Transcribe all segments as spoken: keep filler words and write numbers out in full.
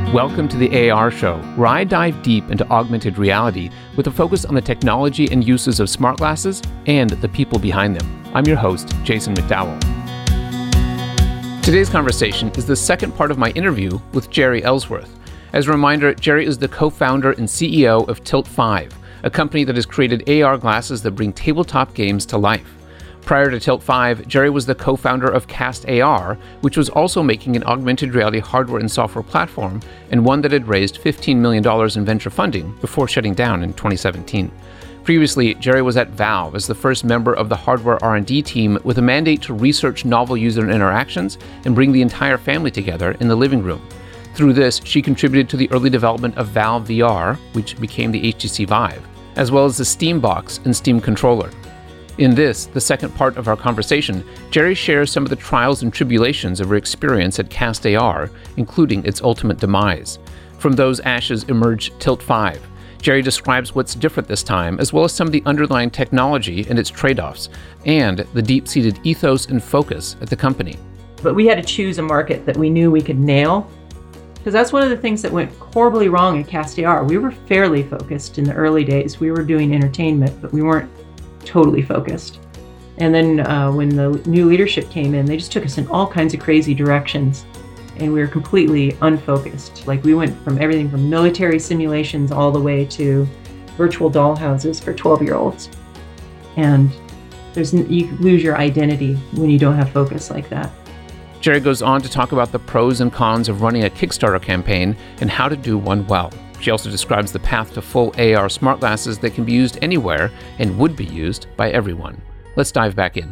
Welcome to the A R Show, where I dive deep into augmented reality with a focus on the technology and uses of smart glasses and the people behind them. I'm your host, Jason McDowell. Today's conversation is the second part of my interview with Jerry Ellsworth. As a reminder, Jerry is the co-founder and C E O of Tilt five, a company that has created A R glasses that bring tabletop games to life. Prior to Tilt five, Jerry was the co-founder of Cast A R, which was also making an augmented reality hardware and software platform, and one that had raised fifteen million dollars in venture funding before shutting down in twenty seventeen. Previously, Jerry was at Valve as the first member of the hardware R and D team with a mandate to research novel user interactions and bring the entire family together in the living room. Through this, she contributed to the early development of Valve V R, which became the H T C Vive, as well as the Steam Box and Steam Controller. In this, the second part of our conversation, Jerry shares some of the trials and tribulations of her experience at Cast A R, including its ultimate demise. From those ashes emerged Tilt five. Jerry describes what's different this time, as well as some of the underlying technology and its trade-offs, and the deep-seated ethos and focus at the company. But we had to choose a market that we knew we could nail, because that's one of the things that went horribly wrong at Cast A R. We were fairly focused in the early days. We were doing entertainment, but we weren't totally focused. And then uh, when the new leadership came in, they just took us in all kinds of crazy directions, and we were completely unfocused. Like, we went from everything from military simulations all the way to virtual dollhouses for twelve-year-olds. And there's you lose your identity when you don't have focus like that. Jerry goes on to talk about the pros and cons of running a Kickstarter campaign and how to do one well. She also describes the path to full A R smart glasses that can be used anywhere and would be used by everyone. Let's dive back in.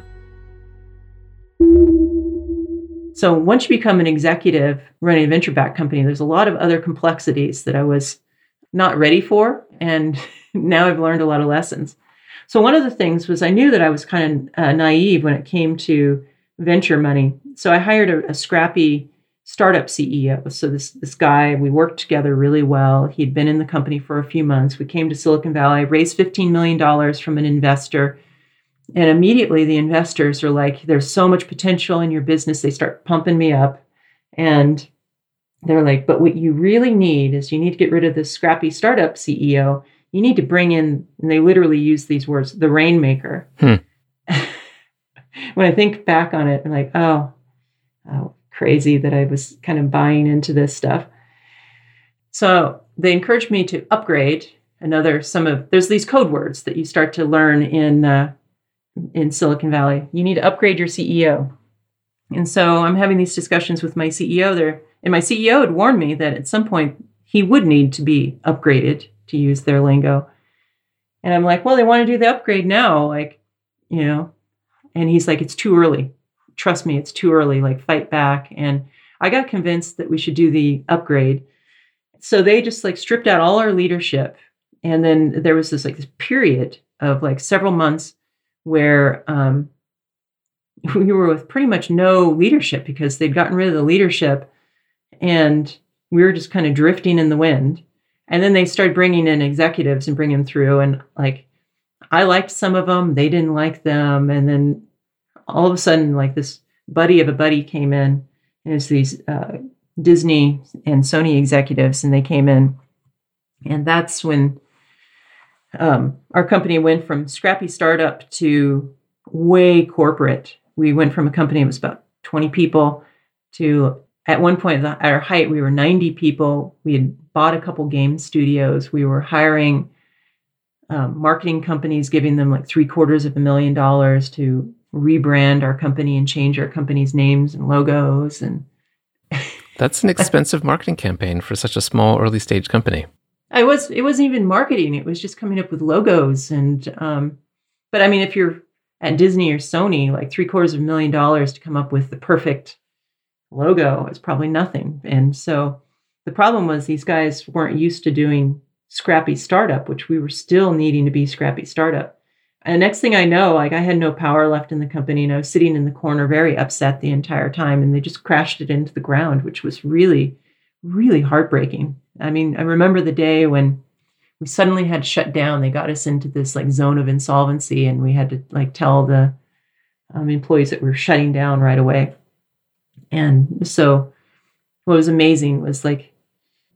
So once you become an executive running a venture-backed company, there's a lot of other complexities that I was not ready for, and now I've learned a lot of lessons. So one of the things was I knew that I was kind of uh, naive when it came to venture money. So I hired a, a scrappy startup C E O. So this this guy, we worked together really well. He'd been in the company for a few months. We came to Silicon Valley, raised fifteen million dollars from an investor. And immediately the investors are like, there's so much potential in your business. They start pumping me up. And they're like, but what you really need is you need to get rid of this scrappy startup C E O. You need to bring in, and they literally use these words, the rainmaker. Hmm. When I think back on it, I'm like, oh, oh, crazy that I was kind of buying into this stuff. So they encouraged me to upgrade another, some of, there's these code words that you start to learn in, uh, in Silicon Valley. You need to upgrade your C E O. And so I'm having these discussions with my C E O there, and my C E O had warned me that at some point he would need to be upgraded, to use their lingo. And I'm like, well, they want to do the upgrade now, like, you know, and he's like, it's too early. Trust me, it's too early, like, fight back. And I got convinced that we should do the upgrade. So they just like stripped out all our leadership. And then there was this like this period of like several months where um, we were with pretty much no leadership because they'd gotten rid of the leadership and we were just kind of drifting in the wind. And then they started bringing in executives and bringing them through. And like, I liked some of them, they didn't like them. And then all of a sudden, like, this buddy of a buddy came in, and it's these uh, Disney and Sony executives, and they came in. And that's when um, our company went from scrappy startup to way corporate. We went from a company that was about twenty people to, at one point at our height, we were ninety people. We had bought a couple game studios. We were hiring um, marketing companies, giving them like three quarters of a million dollars to rebrand our company and change our company's names and logos. And that's an expensive marketing campaign for such a small early stage company. I was, it wasn't even marketing. It was just coming up with logos. And, um, but I mean, if you're at Disney or Sony, like three quarters of a million dollars to come up with the perfect logo is probably nothing. And so the problem was these guys weren't used to doing scrappy startup, which we were still needing to be scrappy startup. And next thing I know, like, I had no power left in the company, and I was sitting in the corner very upset the entire time, and they just crashed it into the ground, which was really, really heartbreaking. I mean, I remember the day when we suddenly had to shut down. They got us into this like zone of insolvency, and we had to like tell the um, employees that we were shutting down right away. And so what was amazing was like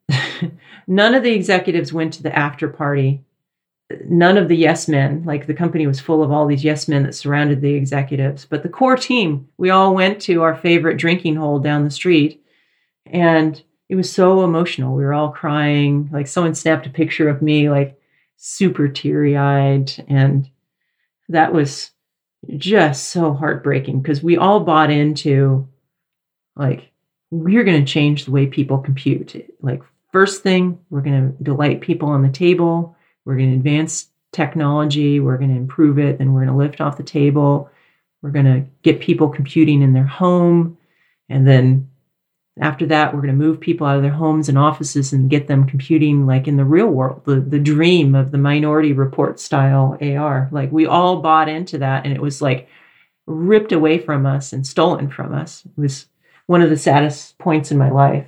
none of the executives went to the after party. None of the yes men, like the company was full of all these yes men that surrounded the executives. But the core team, we all went to our favorite drinking hole down the street. And it was so emotional. We were all crying. Like someone snapped a picture of me, like super teary-eyed. And that was just so heartbreaking because we all bought into, like, we're going to change the way people compute. Like, first thing, we're going to delight people on the table. We're going to advance technology. We're going to improve it. And we're going to lift off the table. We're going to get people computing in their home. And then after that, we're going to move people out of their homes and offices and get them computing like in the real world, the, the dream of the Minority Report style A R. Like we all bought into that and it was like ripped away from us and stolen from us. It was one of the saddest points in my life.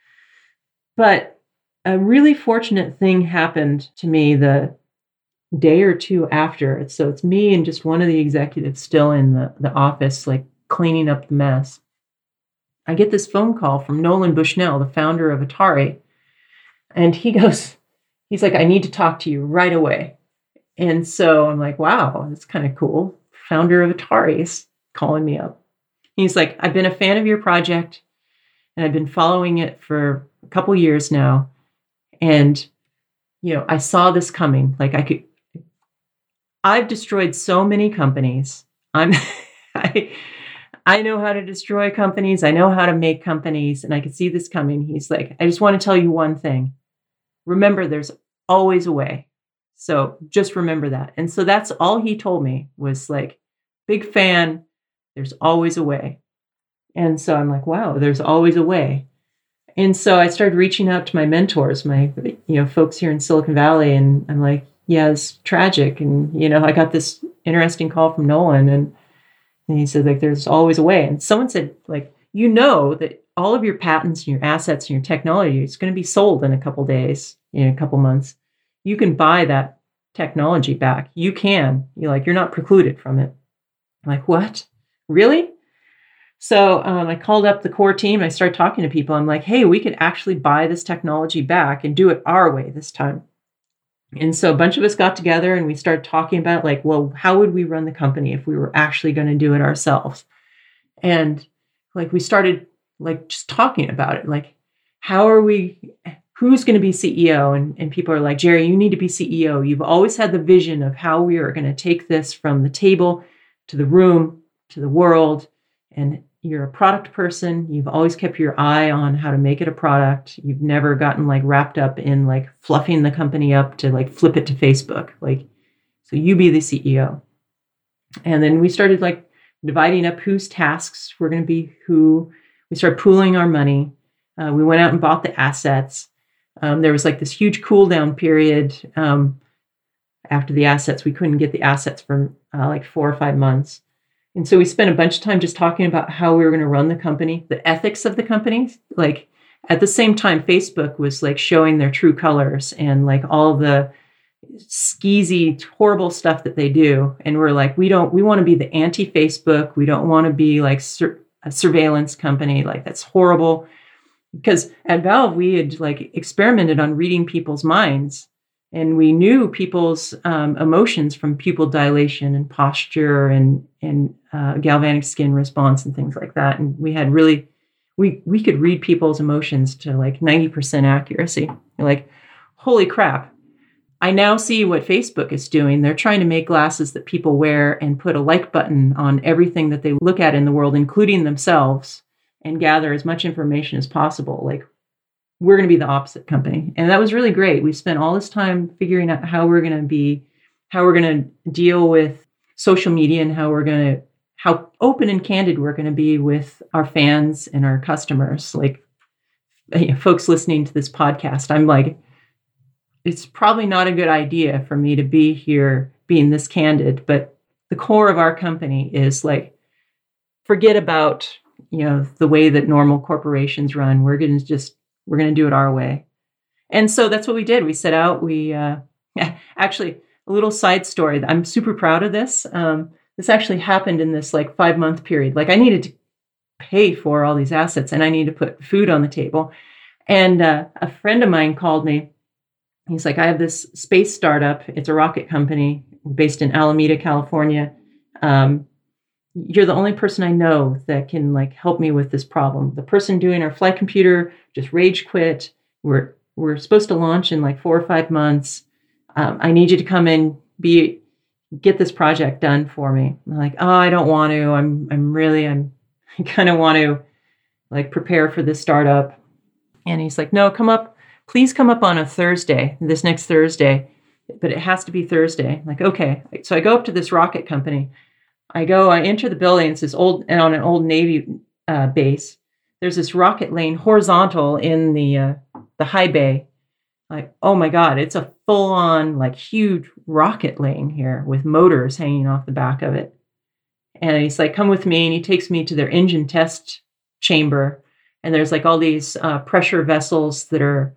But a really fortunate thing happened to me the day or two after. So it's me and just one of the executives still in the, the office, like cleaning up the mess. I get this phone call from Nolan Bushnell, the founder of Atari. And he goes, he's like, I need to talk to you right away. And so I'm like, wow, that's kind of cool. Founder of Atari is calling me up. He's like, I've been a fan of your project and I've been following it for a couple years now. And, you know, I saw this coming. Like I could, I've destroyed so many companies. I'm, I, I know how to destroy companies. I know how to make companies. And I could see this coming. He's like, I just want to tell you one thing. Remember, there's always a way. So just remember that. And so that's all he told me was like, big fan. There's always a way. And so I'm like, wow, there's always a way. And so I started reaching out to my mentors, my, you know, folks here in Silicon Valley. And I'm like, yeah, it's tragic. And, you know, I got this interesting call from Nolan and, and he said, like, there's always a way. And someone said, like, you know, that all of your patents and your assets and your technology is going to be sold in a couple days, in a couple months. You can buy that technology back. You can. You're like, you're not precluded from it. I'm like, what? Really? So um, I called up the core team. I started talking to people. I'm like, hey, we could actually buy this technology back and do it our way this time. And so a bunch of us got together and we started talking about like, well, how would we run the company if we were actually going to do it ourselves? And like, we started like just talking about it. Like, how are we, who's going to be C E O? And, and people are like, Jerry, you need to be C E O. You've always had the vision of how we are going to take this from the table to the room, to the world. And you're a product person. You've always kept your eye on how to make it a product. You've never gotten like wrapped up in like fluffing the company up to like flip it to Facebook. Like, so you be the C E O. And then we started like dividing up whose tasks were going to be who. We started pooling our money. Uh, we went out and bought the assets. Um, there was like this huge cool down period um, after the assets. We couldn't get the assets for uh, like four or five months. And so we spent a bunch of time just talking about how we were going to run the company, the ethics of the company. Like at the same time, Facebook was like showing their true colors and like all the skeezy, horrible stuff that they do. And we're like, we don't, we want to be the anti-Facebook. We don't want to be like sur- a surveillance company. Like that's horrible. Because at Valve, we had like experimented on reading people's minds. And we knew people's um, emotions from pupil dilation and posture and and uh, galvanic skin response and things like that. And we had really, we we could read people's emotions to like ninety percent accuracy. You're like, holy crap. I now see what Facebook is doing. They're trying to make glasses that people wear and put a like button on everything that they look at in the world, including themselves, and gather as much information as possible. Like, we're going to be the opposite company. And that was really great. We spent all this time figuring out how we're going to be, how we're going to deal with social media and how we're going to, how open and candid we're going to be with our fans and our customers. Like, you know, folks listening to this podcast, I'm like, it's probably not a good idea for me to be here being this candid, but the core of our company is like, forget about, you know, the way that normal corporations run. We're going to just, we're going to do it our way. And so that's what we did. We set out, we, uh, actually a little side story. I'm super proud of this. Um, this actually happened in this like five month period. Like I needed to pay for all these assets and I needed to put food on the table. And uh, a friend of mine called me. He's like, I have this space startup. It's a rocket company based in Alameda, California. Um, you're the only person I know that can like help me with this problem. The person doing our flight computer just rage quit. We're we're supposed to launch in like four or five months. Um, I need you to come in, be get this project done for me. I'm like, oh, I don't want to. I'm I'm really I'm I kind of want to like prepare for this startup. And he's like, no, come up. Please come up on a Thursday, this next Thursday, but it has to be Thursday. I'm like, okay. So I go up to this rocket company. I go, I enter the building. It's this old, and on an old Navy uh, base. There's this rocket lane horizontal in the uh, the high bay. Like, oh my God, it's a full on like huge rocket lane here with motors hanging off the back of it. And he's like, come with me. And he takes me to their engine test chamber. And there's like all these uh, pressure vessels that are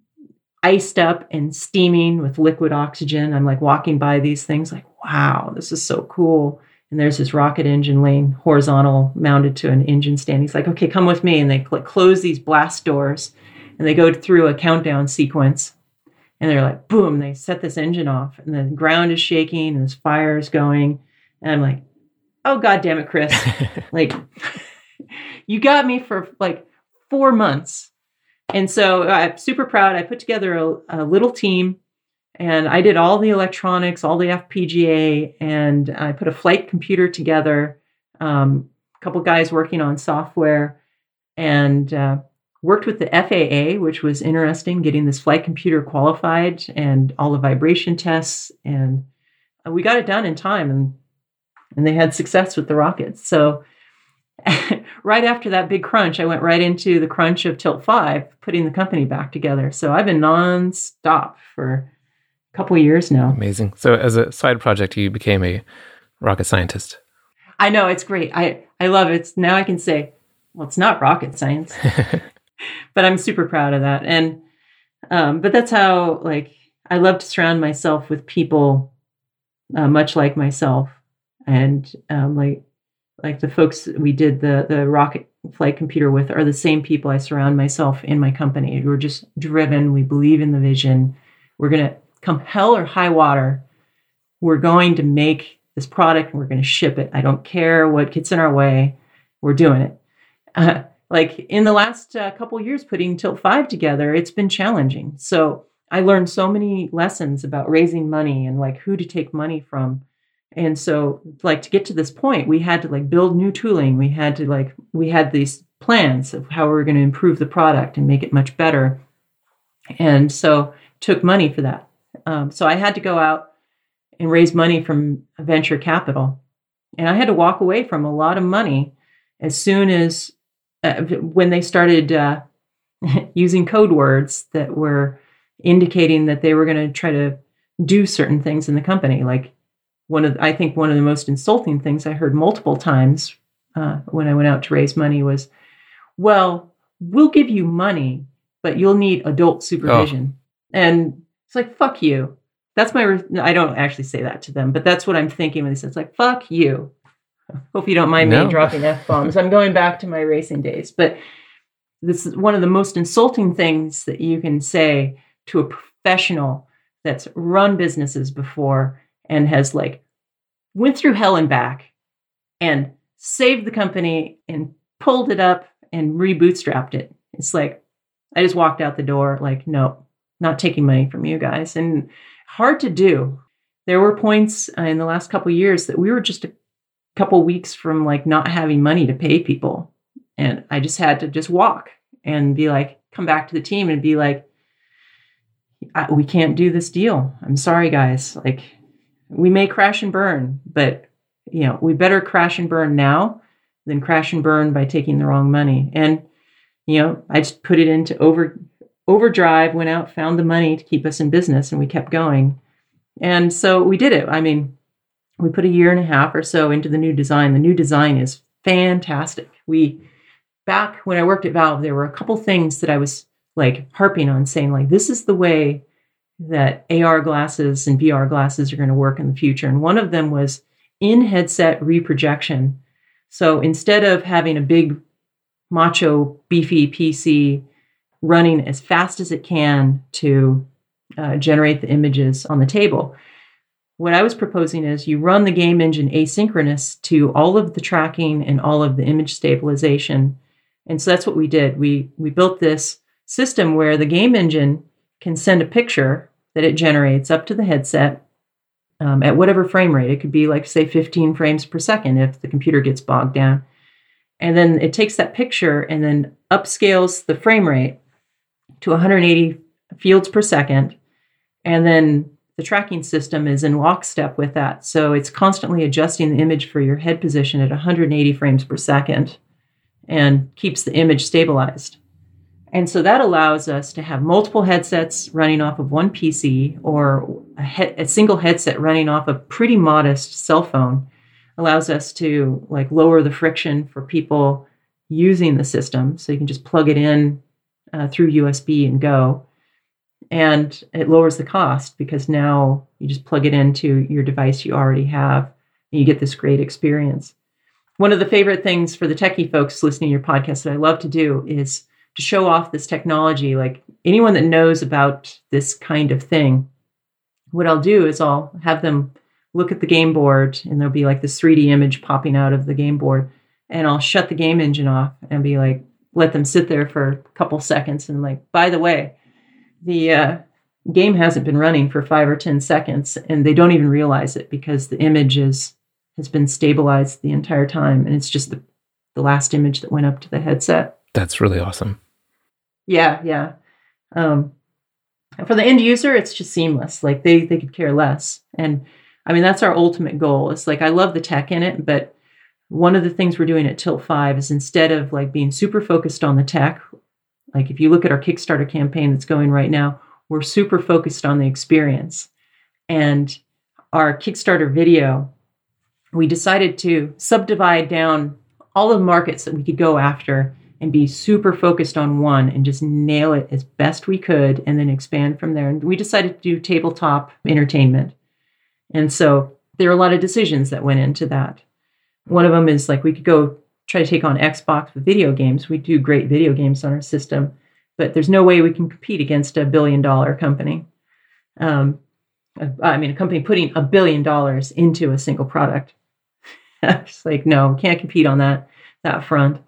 iced up and steaming with liquid oxygen. I'm like walking by these things like, wow, this is so cool. And there's this rocket engine lane horizontal mounted to an engine stand. He's like, okay, come with me. And they cl- close these blast doors and they go through a countdown sequence. And they're like, boom, they set this engine off and the ground is shaking and this fire is going. And I'm like, oh, God damn it, Chris. Like, you got me for like four months. And so I'm super proud. I put together a, a little team and I did all the electronics, all the F P G A, and I put a flight computer together, um, a couple guys working on software, and uh, worked with the F A A, which was interesting, getting this flight computer qualified and all the vibration tests. And we got it done in time, and, and they had success with the rockets. So right after that big crunch, I went right into the crunch of Tilt five, putting the company back together. So I've been nonstop for a couple of years now. Amazing. So as a side project, you became a rocket scientist. I know, it's great. I, I love it. It's, now I can say, well, it's not rocket science, but I'm super proud of that. And, um, but that's how, like, I love to surround myself with people uh, much like myself. And um, like, Like the folks we did the the rocket flight computer with are the same people I surround myself in my company. We're just driven. We believe in the vision. We're going to come hell or high water. We're going to make this product and we're going to ship it. I don't care what gets in our way. We're doing it. Uh, like in the last uh, couple of years putting Tilt five together, it's been challenging. So I learned so many lessons about raising money and like who to take money from. And so like to get to this point, we had to like build new tooling. We had to like, we had these plans of how we were going to improve the product and make it much better. And so took money for that. Um, so I had to go out and raise money from venture capital. And I had to walk away from a lot of money as soon as uh, when they started uh, using code words that were indicating that they were going to try to do certain things in the company. Like one of, I think one of the most insulting things I heard multiple times uh, when I went out to raise money was, well, we'll give you money, but you'll need adult supervision. Oh. And it's like, fuck you. That's my, re- I don't actually say that to them, but that's what I'm thinking when they say, it's like, fuck you. Hope you don't mind no. me dropping F-bombs. I'm going back to my racing days. But this is one of the most insulting things that you can say to a professional that's run businesses before and has like went through hell and back and saved the company and pulled it up and re-bootstrapped it. It's like, I just walked out the door like, no, not taking money from you guys. And hard to do. There were points uh, in the last couple of years that we were just a couple weeks from like not having money to pay people. And I just had to just walk and be like, come back to the team and be like, we can't do this deal. I'm sorry, guys. Like, we may crash and burn, but you know, we better crash and burn now than crash and burn by taking the wrong money. And, you know, I just put it into over overdrive, went out, found the money to keep us in business, and we kept going. And so we did it. I mean, we put a year and a half or so into the new design. The new design is fantastic. We, back when I worked at Valve, there were a couple things that I was like harping on, saying like, this is the way that A R glasses and V R glasses are going to work in the future. And one of them was in-headset reprojection. So instead of having a big, macho, beefy P C running as fast as it can to uh, generate the images on the table. What I was proposing is you run the game engine asynchronous to all of the tracking and all of the image stabilization. And so that's what we did. We we built this system where the game engine can send a picture that it generates up to the headset um, at whatever frame rate. It could be like, say, fifteen frames per second if the computer gets bogged down. And then it takes that picture and then upscales the frame rate to one hundred eighty fields per second. And then the tracking system is in lockstep with that. So it's constantly adjusting the image for your head position at one hundred eighty frames per second and keeps the image stabilized. And so that allows us to have multiple headsets running off of one P C or a, he- a single headset running off a pretty modest cell phone. Allows us to like lower the friction for people using the system. So you can just plug it in uh, through U S B and go. And it lowers the cost because now you just plug it into your device you already have and you get this great experience. One of the favorite things for the techie folks listening to your podcast that I love to do is to show off this technology. Like anyone that knows about this kind of thing, what I'll do is I'll have them look at the game board and there'll be like this three D image popping out of the game board. And I'll shut the game engine off and be like, let them sit there for a couple seconds. And like, by the way, the uh, game hasn't been running for five or ten seconds and they don't even realize it because the image is, has been stabilized the entire time. And it's just the, the last image that went up to the headset. That's really awesome. Yeah, yeah. Um, for the end user, it's just seamless. Like they, they could care less. And I mean, that's our ultimate goal. It's like, I love the tech in it, but one of the things we're doing at Tilt five is instead of like being super focused on the tech, like if you look at our Kickstarter campaign that's going right now, we're super focused on the experience. And our Kickstarter video, we decided to subdivide down all of the markets that we could go after and be super focused on one and just nail it as best we could and then expand from there. And we decided to do tabletop entertainment. And so there are a lot of decisions that went into that. One of them is like we could go try to take on Xbox with video games. We do great video games on our system, but there's no way we can compete against a billion dollar company. Um, I mean, a company putting a billion dollars into a single product. It's like, no, can't compete on that, that front.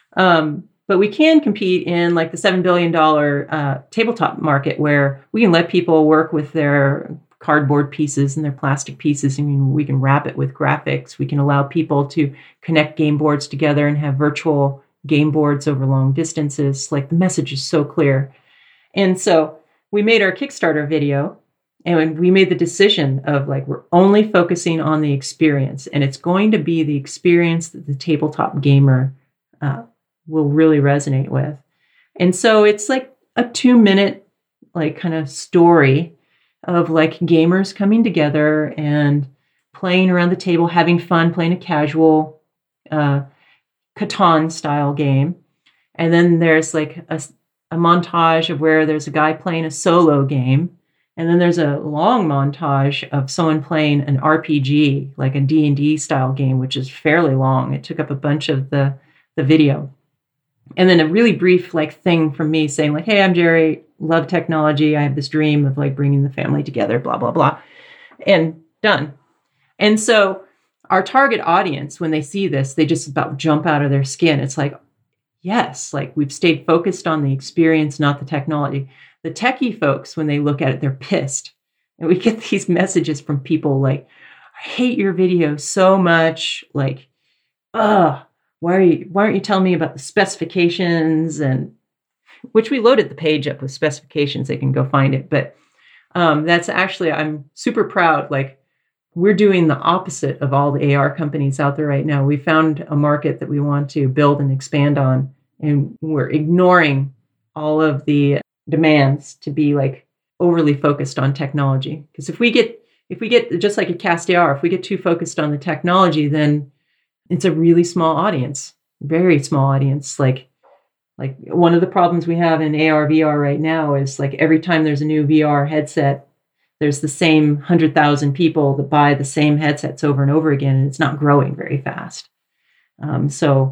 Um, but we can compete in like the seven billion dollars uh, tabletop market where we can let people work with their cardboard pieces and their plastic pieces. I mean, we can wrap it with graphics. We can allow people to connect game boards together and have virtual game boards over long distances. Like the message is so clear. And so we made our Kickstarter video and we made the decision of like, we're only focusing on the experience and it's going to be the experience that the tabletop gamer uh, will really resonate with. And so it's like a two minute, like kind of story of like gamers coming together and playing around the table, having fun, playing a casual uh, Catan style game. And then there's like a, a montage of where there's a guy playing a solo game. And then there's a long montage of someone playing an R P G, like a D and D style game, which is fairly long. It took up a bunch of the, the video. And then a really brief like thing from me saying like, hey, I'm Jerry, love technology. I have this dream of like bringing the family together, blah, blah, blah, and done. And so our target audience, when they see this, they just about jump out of their skin. It's like, yes, like we've stayed focused on the experience, not the technology. The techie folks, when they look at it, they're pissed. And we get these messages from people like, I hate your video so much. Like, ugh. Why are you, why aren't you telling me about the specifications? And which we loaded the page up with specifications. They can go find it. But um, that's actually, I'm super proud. Like we're doing the opposite of all the A R companies out there right now. We found a market that we want to build and expand on. And we're ignoring all of the demands to be like overly focused on technology. Because if we get, if we get just like a Cast A R, if we get too focused on the technology, then it's a really small audience, very small audience. Like, like one of the problems we have in A R V R right now is like every time there's a new V R headset, there's the same one hundred thousand people that buy the same headsets over and over again, and it's not growing very fast. Um, so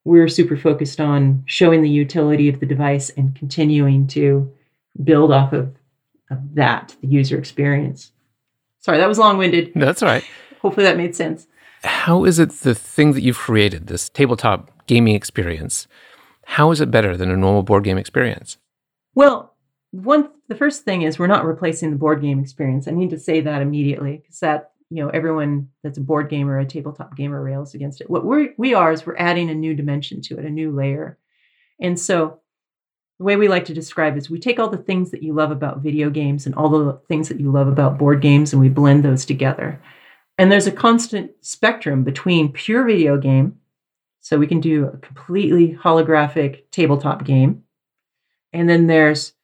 we're super focused on showing the utility of the device and continuing to build off of, of that, the user experience. Sorry, that was long-winded. That's all right. Hopefully that made sense. How is it the thing that you've created, this tabletop gaming experience, how is it better than a normal board game experience? Well, one the first thing is we're not replacing the board game experience. I need to say that immediately because that, you know, everyone that's a board gamer, a tabletop gamer rails against it. What we we are is we're adding a new dimension to it, a new layer. And so the way we like to describe is we take all the things that you love about video games and all the things that you love about board games and we blend those together. And there's a constant spectrum between pure video game. So we can do a completely holographic tabletop game. And then there's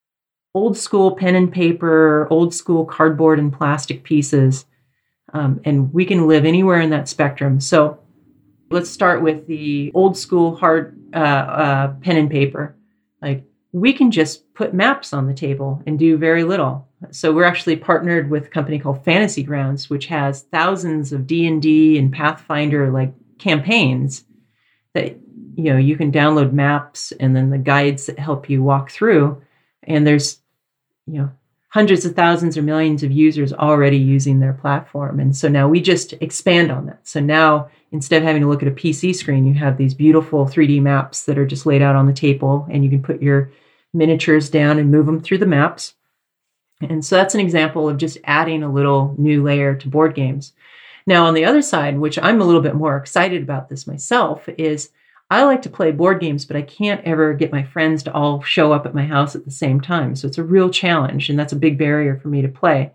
old school pen and paper, old school cardboard and plastic pieces. Um, and we can live anywhere in that spectrum. So let's start with the old school hard uh, uh, pen and paper. Like we can just put maps on the table and do very little. So we're actually partnered with a company called Fantasy Grounds, which has thousands of D and D and Pathfinder like campaigns that, you know, you can download maps and then the guides that help you walk through. And there's, you know, hundreds of thousands or millions of users already using their platform. And so now we just expand on that. So now instead of having to look at a P C screen, you have these beautiful three D maps that are just laid out on the table and you can put your miniatures down and move them through the maps. And so that's an example of just adding a little new layer to board games. Now, on the other side, which I'm a little bit more excited about this myself, is I like to play board games, but I can't ever get my friends to all show up at my house at the same time. So it's a real challenge, and that's a big barrier for me to play.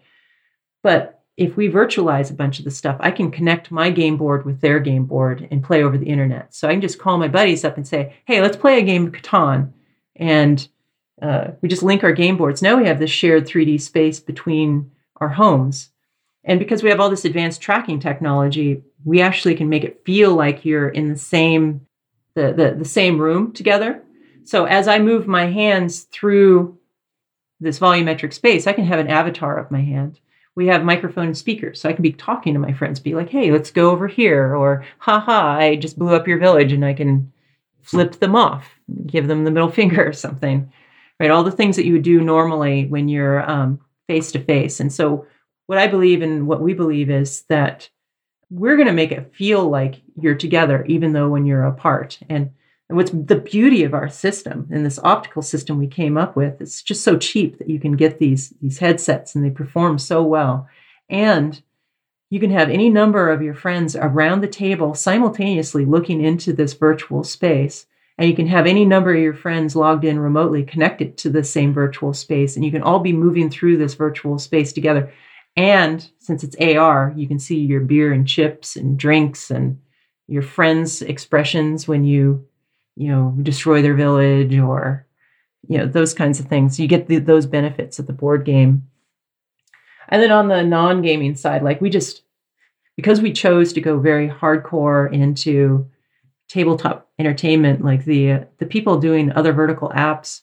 But if we virtualize a bunch of the stuff, I can connect my game board with their game board and play over the internet. So I can just call my buddies up and say, hey, let's play a game of Catan. And uh, we just link our game boards. Now we have this shared three D space between our homes. And because we have all this advanced tracking technology, we actually can make it feel like you're in the same the, the, the same room together. So as I move my hands through this volumetric space, I can have an avatar of my hand. We have microphone and speakers, so I can be talking to my friends, be like, hey, let's go over here, or haha, I just blew up your village, and I can flip them off, give them the middle finger or something, right? All the things that you would do normally when you're um, face-to-face. And so what I believe and what we believe is that we're going to make it feel like you're together, even though when you're apart. And, and what's the beauty of our system and this optical system we came up with, it's just so cheap that you can get these, these headsets and they perform so well. And you can have any number of your friends around the table simultaneously looking into this virtual space. And you can have any number of your friends logged in remotely connected to the same virtual space. And you can all be moving through this virtual space together. And since it's A R, you can see your beer and chips and drinks and your friends' expressions when you, you know, destroy their village or, you know, those kinds of things. You get the, those benefits of the board game. And then on the non-gaming side, like we just, because we chose to go very hardcore into tabletop entertainment, like the, uh, the people doing other vertical apps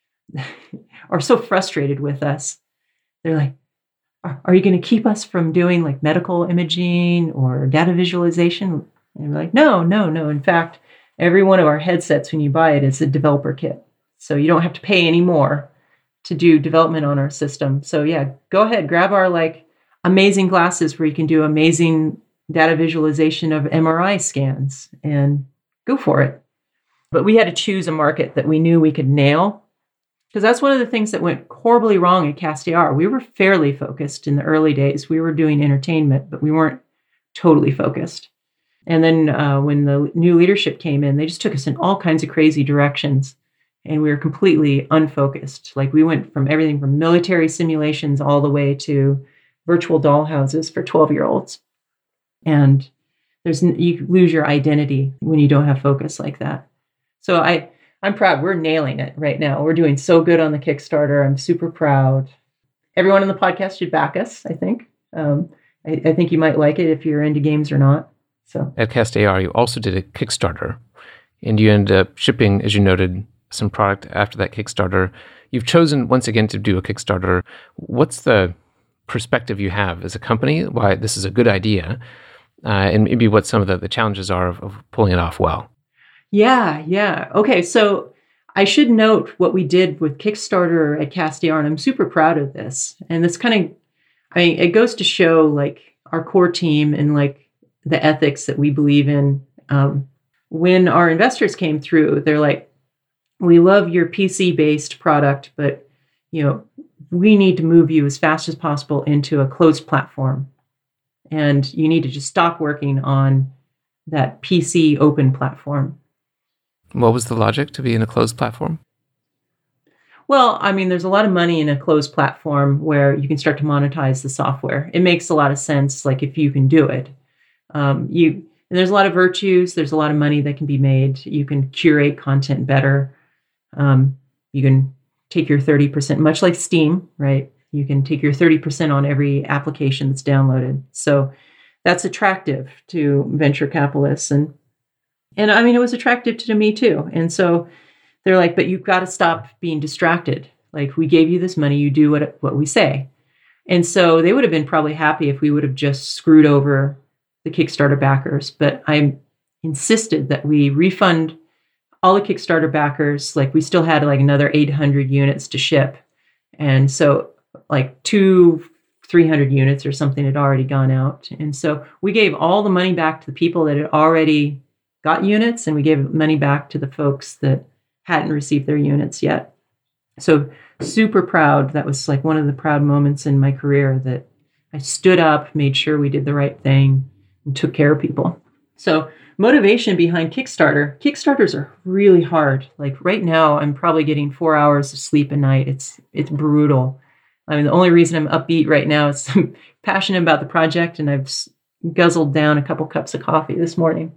are so frustrated with us. They're like, are you going to keep us from doing like medical imaging or data visualization? And we're like, no, no, no. In fact, every one of our headsets, when you buy it, is a developer kit. So you don't have to pay any more to do development on our system. So yeah, go ahead, grab our like amazing glasses where you can do amazing data visualization of M R I scans and go for it. But we had to choose a market that we knew we could nail. Because that's one of the things that went horribly wrong at Castiar. We were fairly focused in the early days. We were doing entertainment, but we weren't totally focused. And then uh, when the new leadership came in, they just took us in all kinds of crazy directions. And we were completely unfocused. Like we went from everything from military simulations all the way to virtual dollhouses for twelve-year-olds. And there's you lose your identity when you don't have focus like that. So I... I'm proud. We're nailing it right now. We're doing so good on the Kickstarter. I'm super proud. Everyone on the podcast should back us, I think. Um, I, I think you might like it if you're into games or not. So at Castiar, you also did a Kickstarter, and you ended up shipping, as you noted, some product after that Kickstarter. You've chosen, once again, to do a Kickstarter. What's the perspective you have as a company, why this is a good idea, uh, and maybe what some of the, the challenges are of, of pulling it off well? Yeah, yeah. Okay, so I should note what we did with Kickstarter at Castillon. I'm super proud of this. And this kind of, I mean, it goes to show like our core team and like the ethics that we believe in. Um, when our investors came through, they're like, we love your P C-based product, but you know, we need to move you as fast as possible into a closed platform. And you need to just stop working on that P C open platform. What was the logic to be in a closed platform? Well, I mean, there's a lot of money in a closed platform where you can start to monetize the software. It makes a lot of sense, like if you can do it. Um, you and there's a lot of virtues. There's a lot of money that can be made. You can curate content better. Um, you can take your thirty percent, much like Steam, right? You can take your thirty percent on every application that's downloaded. So that's attractive to venture capitalists. And And I mean, it was attractive to me too. And so they're like, but you've got to stop being distracted. Like, we gave you this money, you do what, what we say. And so they would have been probably happy if we would have just screwed over the Kickstarter backers. But I insisted that we refund all the Kickstarter backers. Like, we still had like another eight hundred units to ship. And so like two, three hundred units or something had already gone out. And so we gave all the money back to the people that had already got units, and we gave money back to the folks that hadn't received their units yet. So super proud. That was like one of the proud moments in my career that I stood up, made sure we did the right thing, and took care of people. So motivation behind Kickstarter. Kickstarters are really hard. Like right now, I'm probably getting four hours of sleep a night. It's it's brutal. I mean, the only reason I'm upbeat right now is I'm passionate about the project, and I've guzzled down a couple cups of coffee this morning.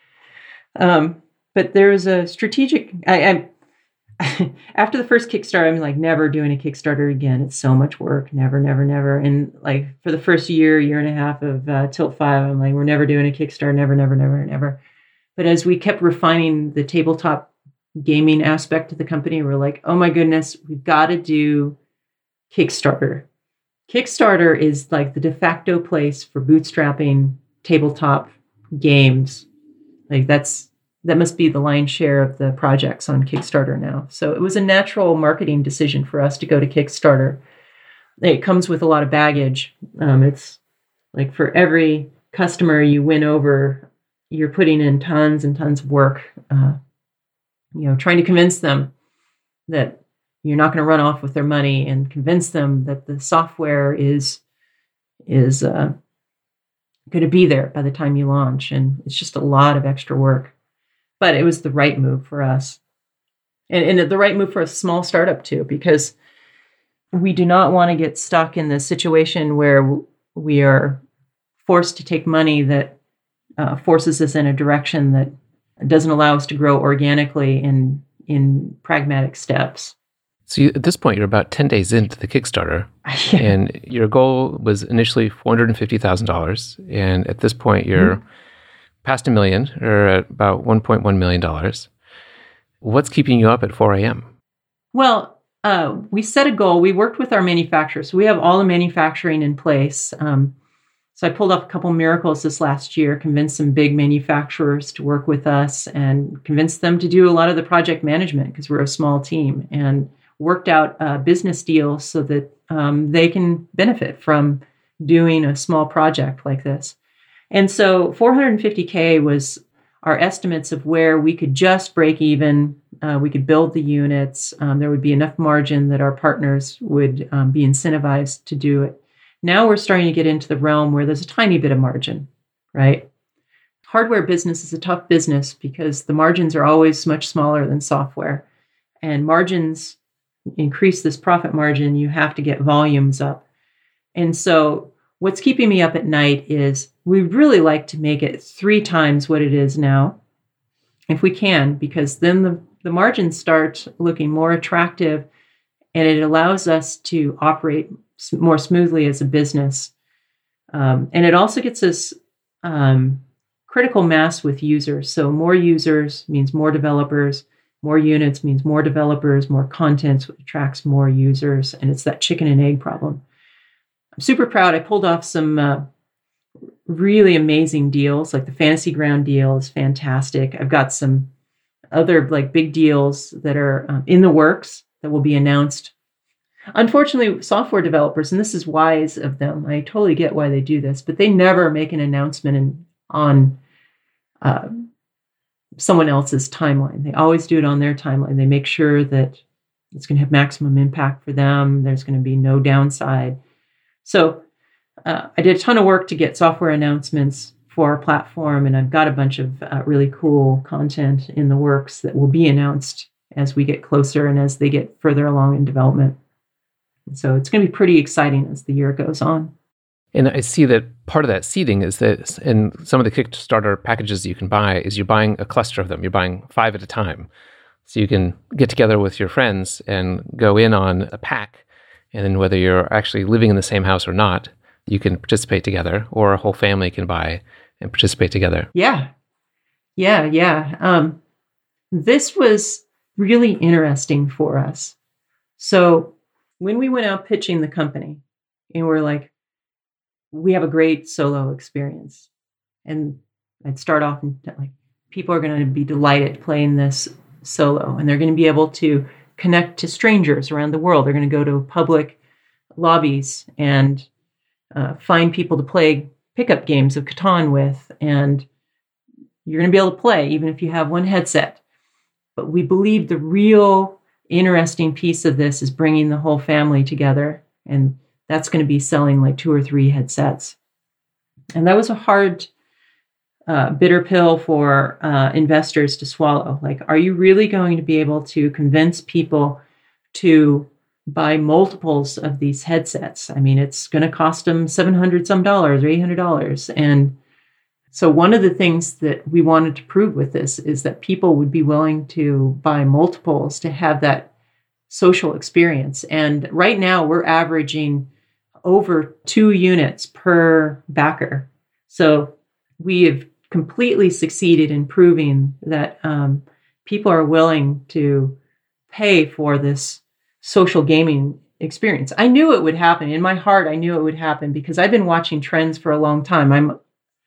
Um, but there's a strategic, I, I after the first Kickstarter, I'm like, never doing a Kickstarter again. It's so much work. Never, never, never. And like for the first year, year and a half of uh, Tilt five, I'm like, we're never doing a Kickstarter. Never, never, never, never. But as we kept refining the tabletop gaming aspect of the company, we're like, oh my goodness, we've got to do Kickstarter. Kickstarter is like the de facto place for bootstrapping tabletop games. Like that's, that must be the lion's share of the projects on Kickstarter now. So it was a natural marketing decision for us to go to Kickstarter. It comes with a lot of baggage. Um, it's like for every customer you win over, you're putting in tons and tons of work, uh, you know, trying to convince them that you're not going to run off with their money, and convince them that the software is, is, uh, going to be there by the time you launch. And it's just a lot of extra work, but it was the right move for us, and, and the right move for a small startup too, because we do not want to get stuck in the situation where we are forced to take money that uh, forces us in a direction that doesn't allow us to grow organically in, in pragmatic steps. So you, at this point, you're about ten days into the Kickstarter, yeah. And your goal was initially four hundred fifty thousand dollars. And at this point, you're mm-hmm. past a million, or at about one point one million dollars. What's keeping you up at four a.m.? Well, uh, we set a goal. We worked with our manufacturers. So we have all the manufacturing in place. Um, so I pulled off a couple miracles this last year, convinced some big manufacturers to work with us, and convinced them to do a lot of the project management because we're a small team, and worked out a business deal so that um, they can benefit from doing a small project like this. And so four hundred fifty K was our estimates of where we could just break even. Uh, we could build the units. Um, there would be enough margin that our partners would um, be incentivized to do it. Now we're starting to get into the realm where there's a tiny bit of margin, right? Hardware business is a tough business because the margins are always much smaller than software. And margins increase this profit margin, you have to get volumes up. And so what's keeping me up at night is we really like to make it three times what it is now, if we can, because then the, the margins start looking more attractive, and it allows us to operate more smoothly as a business. Um, and it also gets us um, critical mass with users. So more users means more developers. More units means more developers, more content, so it attracts more users. And it's that chicken and egg problem. I'm super proud. I pulled off some uh, really amazing deals. Like the Fantasy Ground deal is fantastic. I've got some other like big deals that are um, in the works that will be announced. Unfortunately, software developers, and this is wise of them, I totally get why they do this, but they never make an announcement in, on uh, someone else's timeline. They always do it on their timeline. They make sure that it's going to have maximum impact for them. There's going to be no downside. So uh, I did a ton of work to get software announcements for our platform, and I've got a bunch of uh, really cool content in the works that will be announced as we get closer and as they get further along in development. So it's going to be pretty exciting as the year goes on. And I see that part of that seeding is that in some of the Kickstarter packages you can buy is you're buying a cluster of them. You're buying five at a time. So you can get together with your friends and go in on a pack. And then whether you're actually living in the same house or not, you can participate together, or a whole family can buy and participate together. Yeah. Yeah, yeah. Um, this was really interesting for us. So when we went out pitching the company, and we're like, we have a great solo experience. And I'd start off and like, people are going to be delighted playing this solo, and they're going to be able to connect to strangers around the world. They're going to go to public lobbies and uh, find people to play pickup games of Catan with, and you're going to be able to play even if you have one headset. But we believe the real interesting piece of this is bringing the whole family together, and that's going to be selling like two or three headsets. And that was a hard, uh, bitter pill for uh, investors to swallow. Like, are you really going to be able to convince people to buy multiples of these headsets? I mean, it's going to cost them seven hundred some dollars or eight hundred dollars. And so one of the things that we wanted to prove with this is that people would be willing to buy multiples to have that social experience. And right now we're averaging over two units per backer. So we have completely succeeded in proving that um, people are willing to pay for this social gaming experience. I knew it would happen. In my heart, I knew it would happen because I've been watching trends for a long time. I'm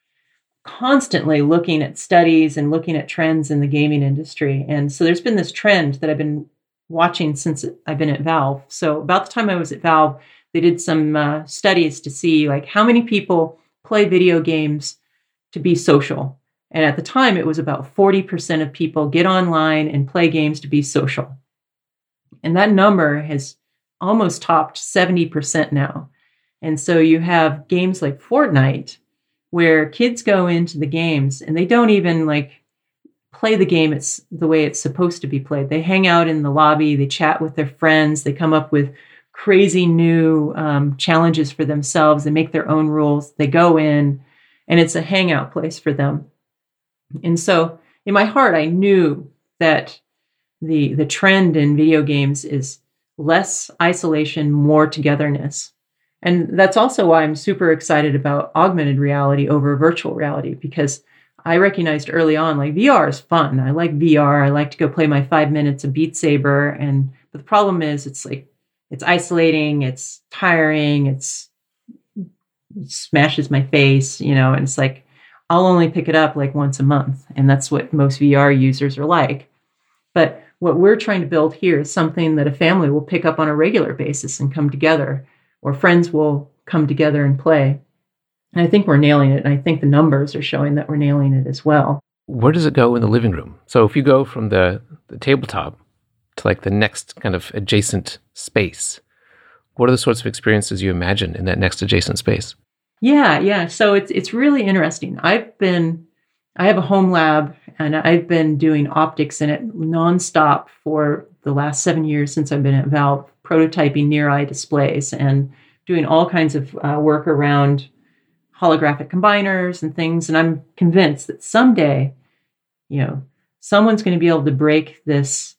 constantly looking at studies and looking at trends in the gaming industry. And so there's been this trend that I've been watching since I've been at Valve. So about the time I was at Valve, they did some uh, studies to see like how many people play video games to be social. And at the time, it was about forty percent of people get online and play games to be social. And that number has almost topped seventy percent now. And so you have games like Fortnite, where kids go into the games and they don't even like play the game it's the way it's supposed to be played. They hang out in the lobby, they chat with their friends, they come up with crazy new um, challenges for themselves, they make their own rules, they go in, and it's a hangout place for them. And so in my heart, I knew that the the trend in video games is less isolation, more togetherness. And that's also why I'm super excited about augmented reality over virtual reality, because I recognized early on, like V R is fun. I like V R. I like to go play my five minutes of Beat Saber. And but the problem is it's like, it's isolating, it's tiring, it's it smashes my face, you know, and it's like, I'll only pick it up like once a month. And that's what most V R users are like. But what we're trying to build here is something that a family will pick up on a regular basis and come together, or friends will come together and play. And I think we're nailing it. And I think the numbers are showing that we're nailing it as well. Where does it go in the living room? So if you go from the, the tabletop to like the next kind of adjacent space, what are the sorts of experiences you imagine in that next adjacent space? Yeah, yeah. So it's it's really interesting. I've been, I have a home lab, and I've been doing optics in it nonstop for the last seven years since I've been at Valve, prototyping near-eye displays and doing all kinds of uh, work around holographic combiners and things. And I'm convinced that someday, you know, someone's going to be able to break this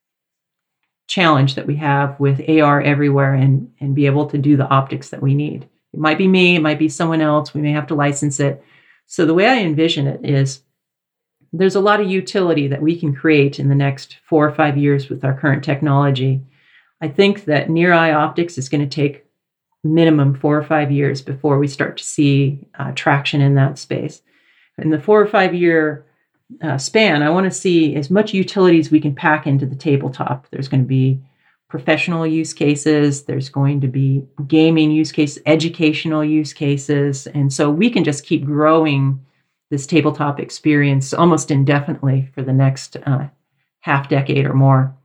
challenge that we have with A R everywhere and, and be able to do the optics that we need. It might be me, it might be someone else. We may have to license it. So the way I envision it is there's a lot of utility that we can create in the next four or five years with our current technology. I think that near-eye optics is going to take minimum four or five years before we start to see uh, traction in that space. In the four or five year uh, span, I want to see as much utility as we can pack into the tabletop. There's going to be professional use cases. There's going to be gaming use cases, educational use cases. And so we can just keep growing this tabletop experience almost indefinitely for the next uh, half decade or more.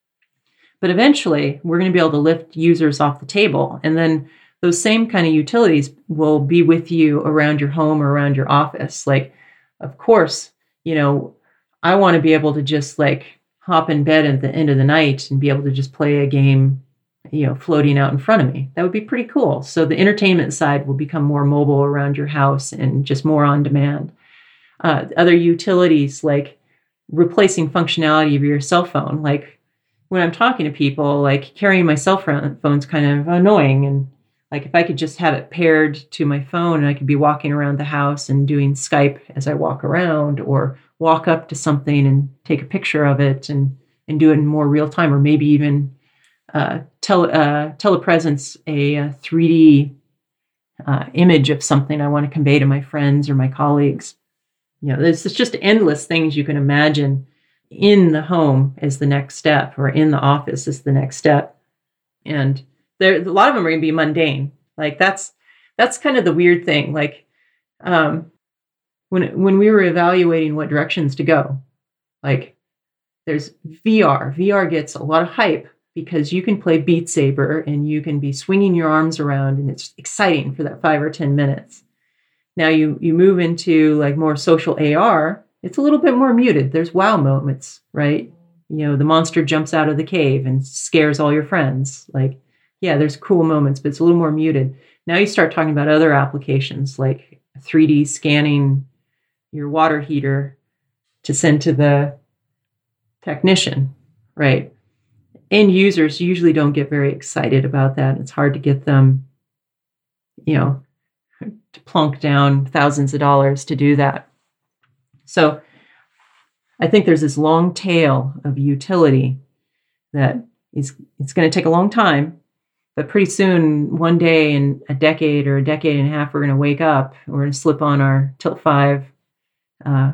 But eventually, we're going to be able to lift users off the table. And then those same kind of utilities will be with you around your home or around your office. Like, of course, you know, I want to be able to just like hop in bed at the end of the night and be able to just play a game, you know, floating out in front of me. That would be pretty cool. So the entertainment side will become more mobile around your house and just more on demand. Uh, other utilities like replacing functionality of your cell phone. Like when I'm talking to people, like carrying my cell phone is kind of annoying. And like if I could just have it paired to my phone and I could be walking around the house and doing Skype as I walk around, or walk up to something and take a picture of it and, and do it in more real time, or maybe even uh, tele, uh, telepresence a, a three D uh, image of something I want to convey to my friends or my colleagues. You know, there's just endless things you can imagine in the home as the next step, or in the office as the next step. And there, a lot of them are going to be mundane. Like that's that's kind of the weird thing. Like um, when when we were evaluating what directions to go, like there's V R. V R gets a lot of hype because you can play Beat Saber and you can be swinging your arms around, and it's exciting for that five or ten minutes. Now you you move into like more social A R, it's a little bit more muted. There's wow moments, right? You know, the monster jumps out of the cave and scares all your friends. Like, yeah, there's cool moments, but it's a little more muted. Now you start talking about other applications like three D scanning your water heater to send to the technician, right? End users usually don't get very excited about that. It's hard to get them, you know, to plunk down thousands of dollars to do that. So I think there's this long tail of utility that is, it's going to take a long time, but pretty soon, one day in a decade or a decade and a half, we're going to wake up, we're going to slip on our Tilt five uh,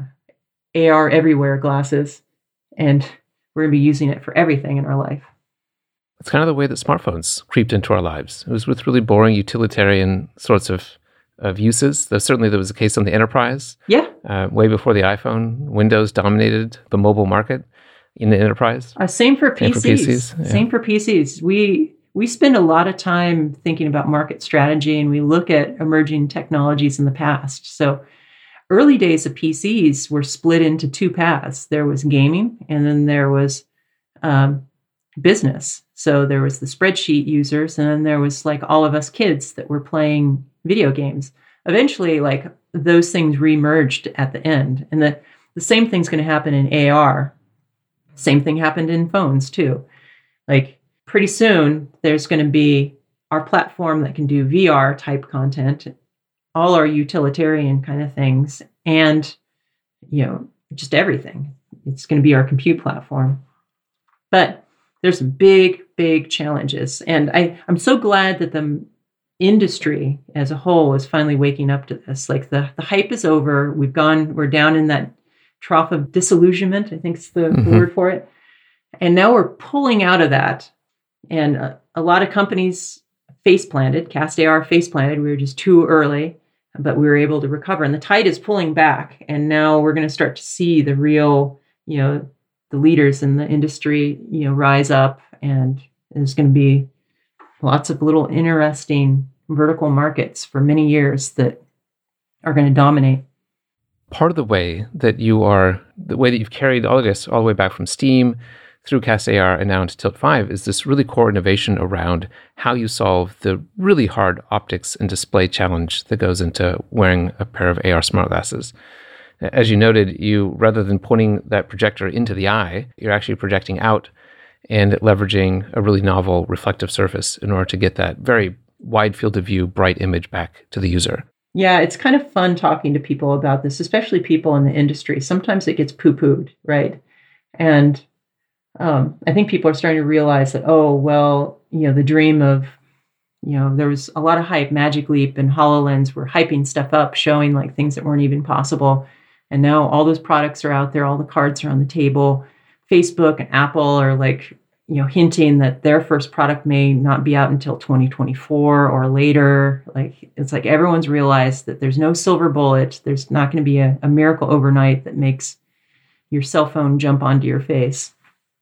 A R everywhere glasses, and we're going to be using it for everything in our life. It's kind of the way that smartphones creeped into our lives. It was with really boring utilitarian sorts of, of uses. Though certainly there was a case on the enterprise. Yeah. Uh, way before the iPhone, Windows dominated the mobile market in the enterprise. Uh, same for P Cs. Same for P Cs. Yeah. Same for P Cs. We we spend a lot of time thinking about market strategy, and we look at emerging technologies in the past. So early days of P Cs were split into two paths. There was gaming, and then there was um, business. So there was the spreadsheet users, and then there was like all of us kids that were playing video games. Eventually, like those things remerged at the end. And the, the same thing's going to happen in A R. Same thing happened in phones too. Like pretty soon, there's going to be our platform that can do V R type content, all our utilitarian kind of things, and, you know, just everything. It's going to be our compute platform. But there's some big, big challenges. And I, I'm so glad that the industry as a whole is finally waking up to this. Like the, the hype is over. We've gone, we're down in that trough of disillusionment, I think is the, mm-hmm. the word for it. And now we're pulling out of that. And a, a lot of companies face planted, Cast A R face planted. We were just too early, but we were able to recover. And the tide is pulling back. And now we're going to start to see the real, you know, the leaders in the industry, you know, rise up. And there's going to be lots of little interesting vertical markets for many years that are going to dominate. Part of the way that you are, the way that you've carried all of this all the way back from Steam through Cast A R and now into Tilt five is this really core innovation around how you solve the really hard optics and display challenge that goes into wearing a pair of A R smart glasses. As you noted, you, rather than pointing that projector into the eye, you're actually projecting out and leveraging a really novel reflective surface in order to get that very wide field of view, bright image back to the user. Yeah, it's kind of fun talking to people about this, especially people in the industry. Sometimes it gets poo-pooed, right? And um, I think people are starting to realize that, oh, well, you know, the dream of, you know, there was a lot of hype. Magic Leap and HoloLens were hyping stuff up, showing like things that weren't even possible. And now all those products are out there, all the cards are on the table. Facebook and Apple are like, you know, hinting that their first product may not be out until twenty twenty-four or later. Like, it's like everyone's realized that there's no silver bullet. There's not going to be a, a miracle overnight that makes your cell phone jump onto your face.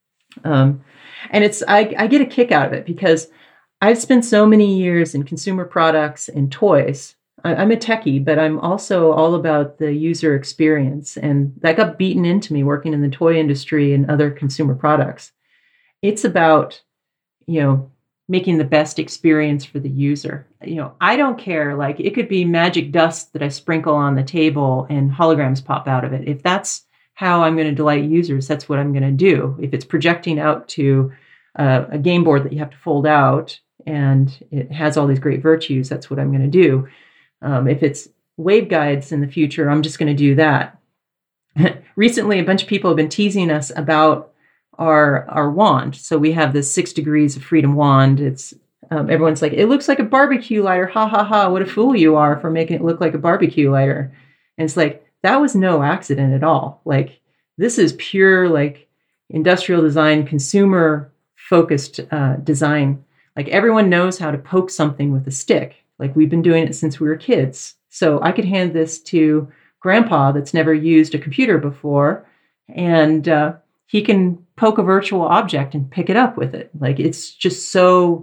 Um, and it's, I, I get a kick out of it because I've spent so many years in consumer products and toys. I, I'm a techie, but I'm also all about the user experience. And that got beaten into me working in the toy industry and other consumer products. It's about, you know, making the best experience for the user. You know, I don't care. Like, it could be magic dust that I sprinkle on the table and holograms pop out of it. If that's how I'm going to delight users, that's what I'm going to do. If it's projecting out to uh, a game board that you have to fold out and it has all these great virtues, that's what I'm going to do. Um, if it's waveguides in the future, I'm just going to do that. Recently, a bunch of people have been teasing us about our our wand. So we have this six degrees of freedom wand. It's um, everyone's like, it looks like a barbecue lighter. Ha ha ha! What a fool you are for making it look like a barbecue lighter. And it's like, that was no accident at all. Like, this is pure like industrial design, consumer focused uh, design. Like, everyone knows how to poke something with a stick. Like, we've been doing it since we were kids. So I could hand this to grandpa that's never used a computer before, and uh, he can poke a virtual object and pick it up with it. Like, it's just so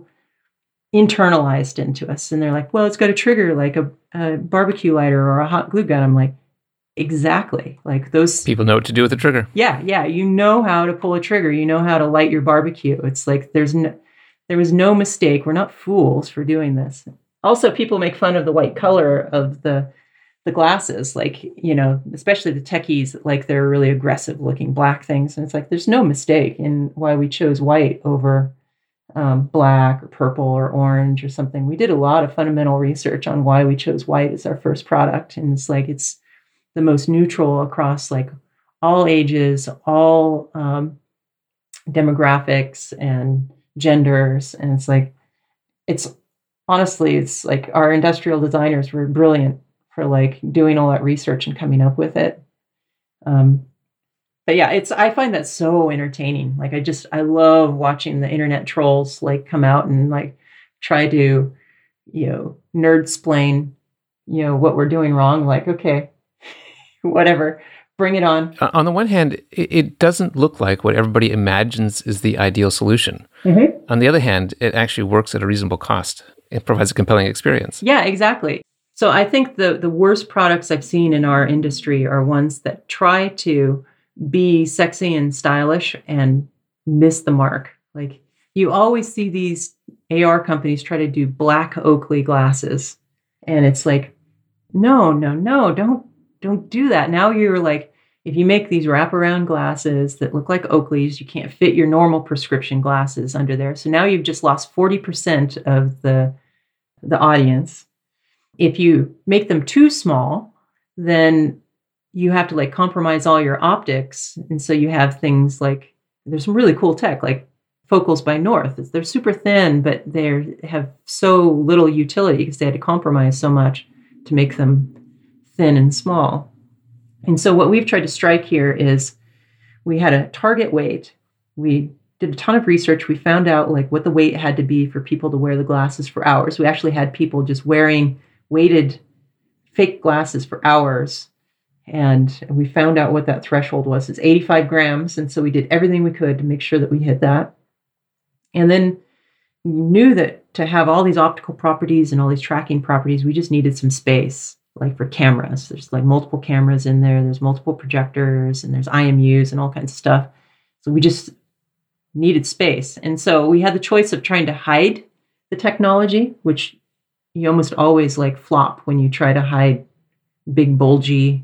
internalized into us. And they're like, well, it's got a trigger like a, a barbecue lighter or a hot glue gun. I'm like, exactly. Like, those people know what to do with the trigger. Yeah. Yeah. You know how to pull a trigger. You know how to light your barbecue. It's like, there's no, there was no mistake. We're not fools for doing this. Also, people make fun of the white color of the the glasses, like, you know, especially the techies, like they're really aggressive looking black things. And it's like, there's no mistake in why we chose white over um, black or purple or orange or something. We did a lot of fundamental research on why we chose white as our first product. And it's like, it's the most neutral across like all ages, all um, demographics and genders. And it's like, it's honestly, it's like our industrial designers were brilliant for like doing all that research and coming up with it. Um, but yeah, it's, I find that so entertaining. Like, I just, I love watching the internet trolls like come out and like try to, you know, nerd-splain, you know, what we're doing wrong. Like, okay, whatever, bring it on. Uh, on the one hand, it, it doesn't look like what everybody imagines is the ideal solution. Mm-hmm. On the other hand, it actually works at a reasonable cost. It provides a compelling experience. Yeah, exactly. So I think the, the worst products I've seen in our industry are ones that try to be sexy and stylish and miss the mark. Like, you always see these A R companies try to do black Oakley glasses. And it's like, no, no, no, don't, don't do that. Now you're like, if you make these wraparound glasses that look like Oakleys, you can't fit your normal prescription glasses under there. So now you've just lost forty percent of the, the audience. If you make them too small, then you have to like compromise all your optics. And so you have things like, there's some really cool tech like Focals by North. They're super thin, but they have so little utility because they had to compromise so much to make them thin and small. And so what we've tried to strike here is we had a target weight. We did a ton of research. We found out like what the weight had to be for people to wear the glasses for hours. We actually had people just wearing weighted fake glasses for hours. And we found out what that threshold was. It's eighty-five grams. And so we did everything we could to make sure that we hit that. And then we knew that to have all these optical properties and all these tracking properties, we just needed some space, like for cameras. There's like multiple cameras in there. There's multiple projectors and there's I M Us and all kinds of stuff. So we just needed space. And so we had the choice of trying to hide the technology, which you almost always like flop when you try to hide big bulgy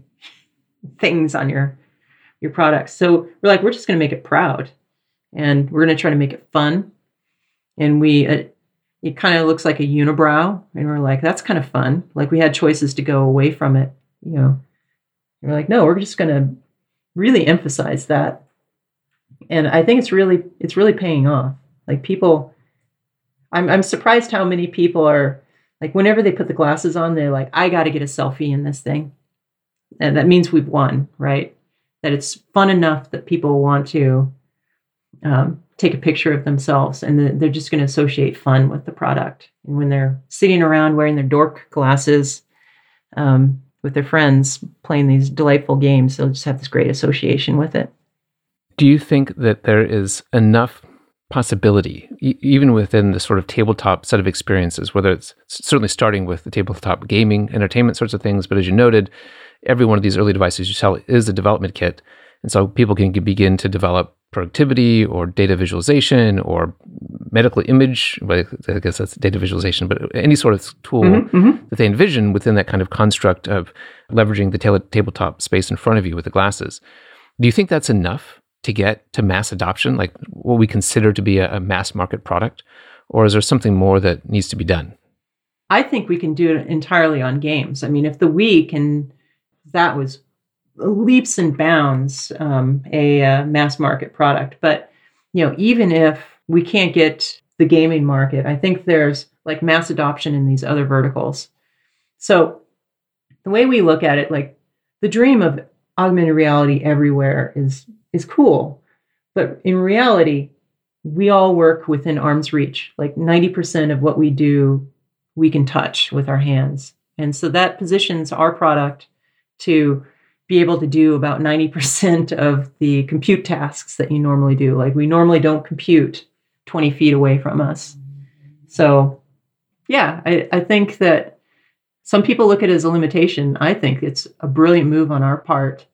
things on your your products. So we're like, we're just going to make it proud, and we're going to try to make it fun. And we uh, it kind of looks like a unibrow, and we're like, that's kind of fun. Like, we had choices to go away from it, you know. And we're like, no, we're just going to really emphasize that. And I think it's really it's really paying off. Like, people, I'm I'm surprised how many people are like, whenever they put the glasses on, they're like, I got to get a selfie in this thing. And that means we've won, right? That it's fun enough that people want to um, take a picture of themselves, and they're just going to associate fun with the product. And when they're sitting around wearing their dork glasses um, with their friends playing these delightful games, they'll just have this great association with it. Do you think that there is enough possibility, e- even within the sort of tabletop set of experiences, whether it's certainly starting with the tabletop gaming, entertainment sorts of things, but as you noted, every one of these early devices you sell is a development kit. And so people can begin to develop productivity or data visualization or medical image, well, I guess that's data visualization, but any sort of tool mm-hmm, mm-hmm. that they envision within that kind of construct of leveraging the ta- tabletop space in front of you with the glasses. Do you think that's enough to get to mass adoption, like what we consider to be a, a mass market product? Or is there something more that needs to be done? I think we can do it entirely on games. I mean, if the Wii can, that was leaps and bounds um, a uh, mass market product. But, you know, even if we can't get the gaming market, I think there's like mass adoption in these other verticals. So the way we look at it, like the dream of augmented reality everywhere is is cool. But in reality, we all work within arm's reach. Like ninety percent of what we do, we can touch with our hands. And so that positions our product to be able to do about ninety percent of the compute tasks that you normally do. Like we normally don't compute twenty feet away from us. So yeah, I, I think that some people look at it as a limitation. I think it's a brilliant move on our part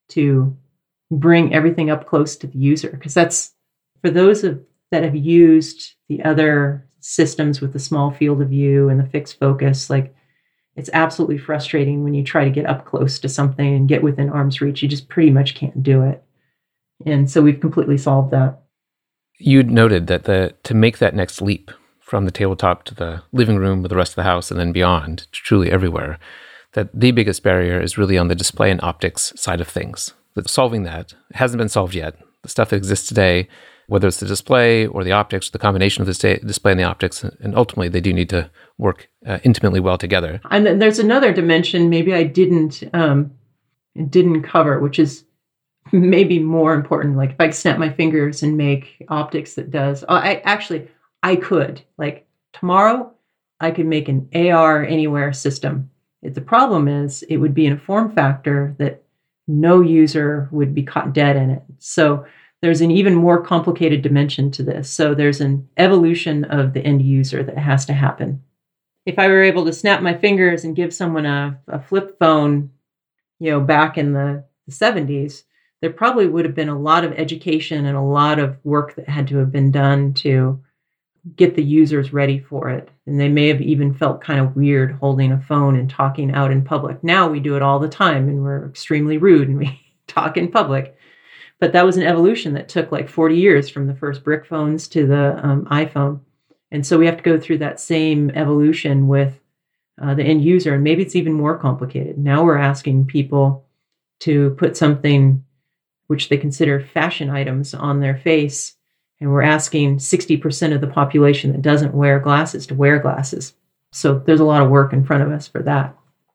to bring everything up close to the user, because that's for those of, that have used the other systems with the small field of view and the fixed focus, like it's absolutely frustrating when you try to get up close to something and get within arm's reach. You just pretty much can't do it. And so we've completely solved that. You noted that the to make that next leap from the tabletop to the living room with the rest of the house and then beyond, to truly everywhere, that the biggest barrier is really on the display and optics side of things. That solving that hasn't been solved yet. The stuff that exists today, whether it's the display or the optics, the combination of the sta- display and the optics, and ultimately they do need to work uh, intimately well together. And then there's another dimension maybe I didn't um, didn't cover, which is maybe more important. Like if I snap my fingers and make optics that does, oh, I actually I could like tomorrow I could make an A R anywhere system. The problem is it would be in a form factor that no user would be caught dead in it. So there's an even more complicated dimension to this. So there's an evolution of the end user that has to happen. If I were able to snap my fingers and give someone a, a flip phone, you know, back in the, the seventies, there probably would have been a lot of education and a lot of work that had to have been done to get the users ready for it. And they may have even felt kind of weird holding a phone and talking out in public. Now we do it all the time and we're extremely rude and we talk in public. But that was an evolution that took like forty years from the first brick phones to the um, iPhone. And so we have to go through that same evolution with uh, the end user. And maybe it's even more complicated. Now we're asking people to put something which they consider fashion items on their face. And we're asking sixty percent of the population that doesn't wear glasses to wear glasses. So there's a lot of work in front of us for that.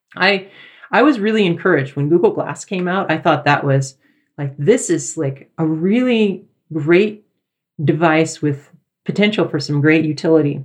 I I was really encouraged when Google Glass came out. I thought that was like, this is like a really great device with potential for some great utility.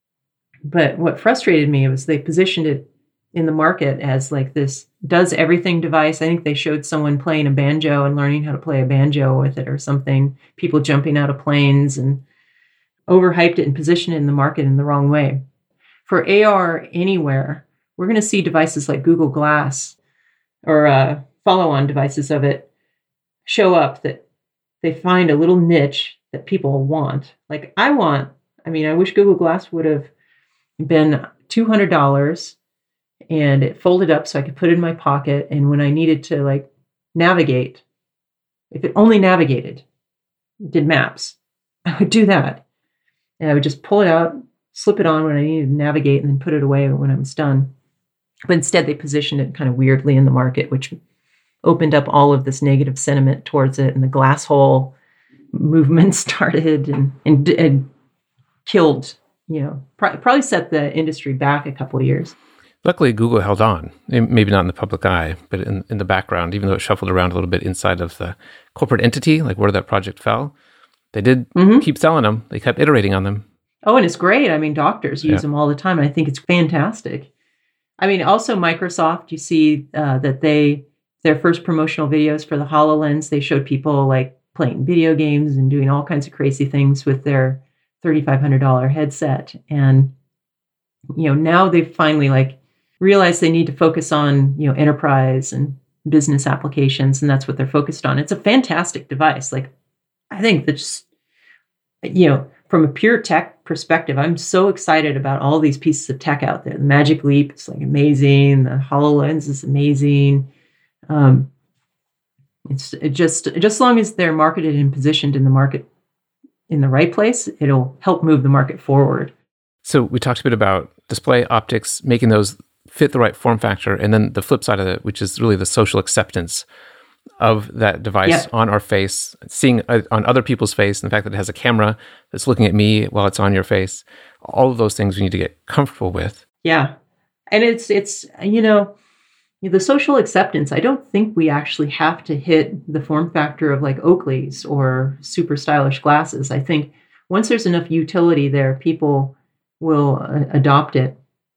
But what frustrated me was they positioned it in the market as like this does everything device. I think they showed someone playing a banjo and learning how to play a banjo with it or something, people jumping out of planes, and overhyped it and positioned it in the market in the wrong way. For A R anywhere, we're going to see devices like Google Glass or uh, follow-on devices of it show up that they find a little niche that people want. Like I want, I mean, I wish Google Glass would have been two hundred dollars and it folded up so I could put it in my pocket. And when I needed to like navigate, if it only navigated, did maps, I would do that. And I would just pull it out, slip it on when I needed to navigate, and then put it away when I was done. But instead they positioned it kind of weirdly in the market, which opened up all of this negative sentiment towards it. And the glass hole movement started and, and, and killed, you know, pr- probably set the industry back a couple of years. Luckily, Google held on, maybe not in the public eye, but in, in the background, even though it shuffled around a little bit inside of the corporate entity, like where that project fell. They did mm-hmm. keep selling them. They kept iterating on them. Oh, and it's great. I mean, doctors use yeah. them all the time. I think it's fantastic. I mean, also Microsoft, you see uh, that they, their first promotional videos for the HoloLens, they showed people like playing video games and doing all kinds of crazy things with their thirty-five hundred dollars headset. And, you know, now they've finally like realized they need to focus on, you know, enterprise and business applications. And that's what they're focused on. It's a fantastic device. Like, I think that's, you know, from a pure tech perspective, I'm so excited about all these pieces of tech out there. The Magic Leap is like amazing. The HoloLens is amazing. Um, it's it just, just as long as they're marketed and positioned in the market in the right place, it'll help move the market forward. So we talked a bit about display optics, making those fit the right form factor, and then the flip side of it, which is really the social acceptance of that device yeah. on our face, seeing uh, on other people's face, and the fact that it has a camera that's looking at me while it's on your face. All of those things we need to get comfortable with. Yeah. And it's, it's you know, the social acceptance, I don't think we actually have to hit the form factor of like Oakley's or super stylish glasses. I think once there's enough utility there, people will uh, adopt it,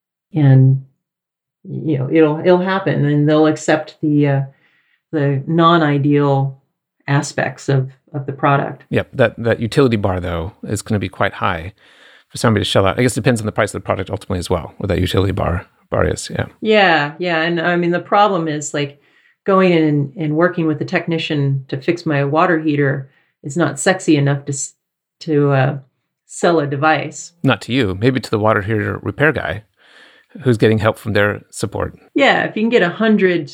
and you know it'll it'll happen, and they'll accept the uh, the non-ideal aspects of of the product. Yep, that that utility bar though is going to be quite high for somebody to shell out. I guess it depends on the price of the product ultimately as well, what that utility bar bar is. Yeah. Yeah, yeah, and I mean the problem is like going in and, and working with the technician to fix my water heater is not sexy enough to to uh, sell a device. Not to you, maybe to the water heater repair guy who's getting help from their support. Yeah, if you can get a hundred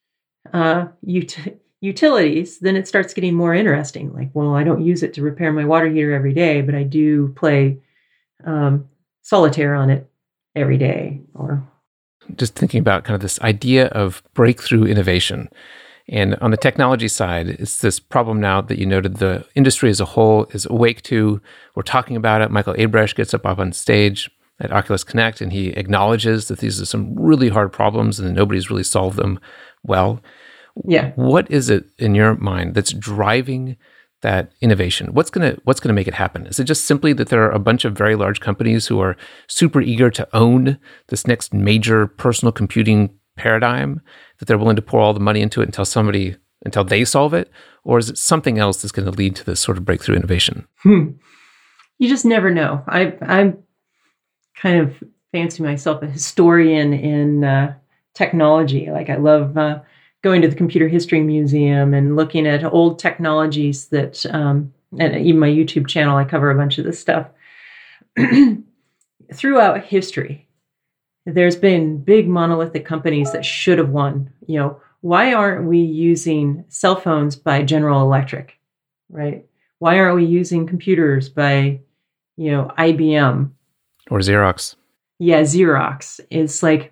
uh, ut- utilities, then it starts getting more interesting. Like, well, I don't use it to repair my water heater every day, but I do play um, solitaire on it every day. Or just thinking about kind of this idea of breakthrough innovation. And on the technology side, it's this problem now that you noted the industry as a whole is awake to. We're talking about it. Michael Abresch gets up, up on stage at Oculus Connect, and he acknowledges that these are some really hard problems and that nobody's really solved them well. Yeah. What is it in your mind that's driving that innovation? What's gonna What's gonna make it happen? Is it just simply that there are a bunch of very large companies who are super eager to own this next major personal computing paradigm, that they're willing to pour all the money into it until somebody until they solve it? Or is it something else that's going to lead to this sort of breakthrough innovation? Hmm. You just never know. I I'm kind of fancy myself a historian in uh, technology. Like I love uh, going to the Computer History Museum and looking at old technologies that, um, and even my YouTube channel, I cover a bunch of this stuff. Throughout history, there's been big monolithic companies that should have won. You know, why aren't we using cell phones by General Electric, right? Why aren't we using computers by, you know, I B M? Or Xerox. Yeah, Xerox. It's like,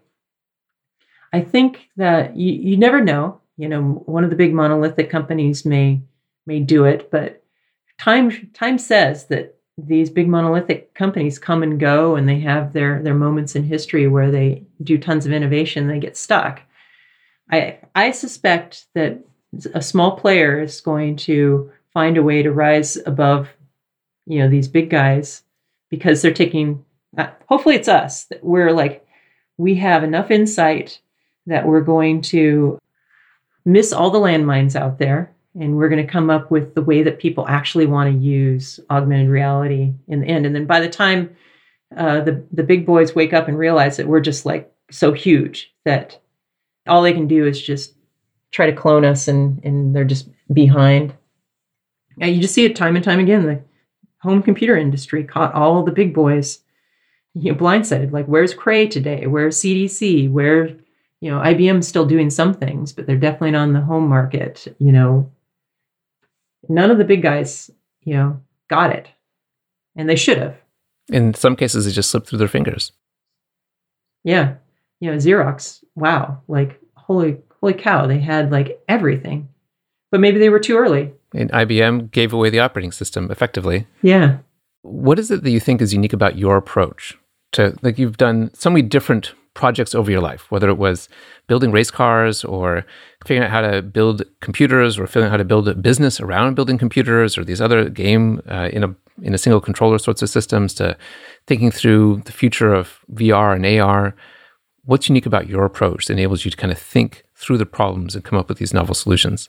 I think that you, you never know. You know, one of the big monolithic companies may may do it, but time time says that these big monolithic companies come and go, and they have their their moments in history where they do tons of innovation, they get stuck. I I suspect that a small player is going to find a way to rise above, you know, these big guys, because they're taking, uh, hopefully it's us, that we're like, we have enough insight that we're going to miss all the landmines out there, and we're going to come up with the way that people actually want to use augmented reality in the end. And then by the time uh, the, the big boys wake up and realize that we're just like so huge that all they can do is just try to clone us, and, and they're just behind. And you just see it time and time again. The home computer industry caught all the big boys, you know, blindsided. Like, where's Cray today? Where's C D C? Where, you know, I B M's still doing some things, but they're definitely not on the home market. You know, none of the big guys, you know, got it, and they should have. In some cases, it just slipped through their fingers. Yeah, you know, Xerox. Wow, like holy, holy cow! They had like everything, but maybe they were too early. And I B M gave away the operating system effectively. Yeah. What is it that you think is unique about your approach to, like, you've done so many different projects over your life, whether it was building race cars or figuring out how to build computers or figuring out how to build a business around building computers or these other game uh, in a in a single controller sorts of systems, to thinking through the future of V R and A R. What's unique about your approach that enables you to kind of think through the problems and come up with these novel solutions?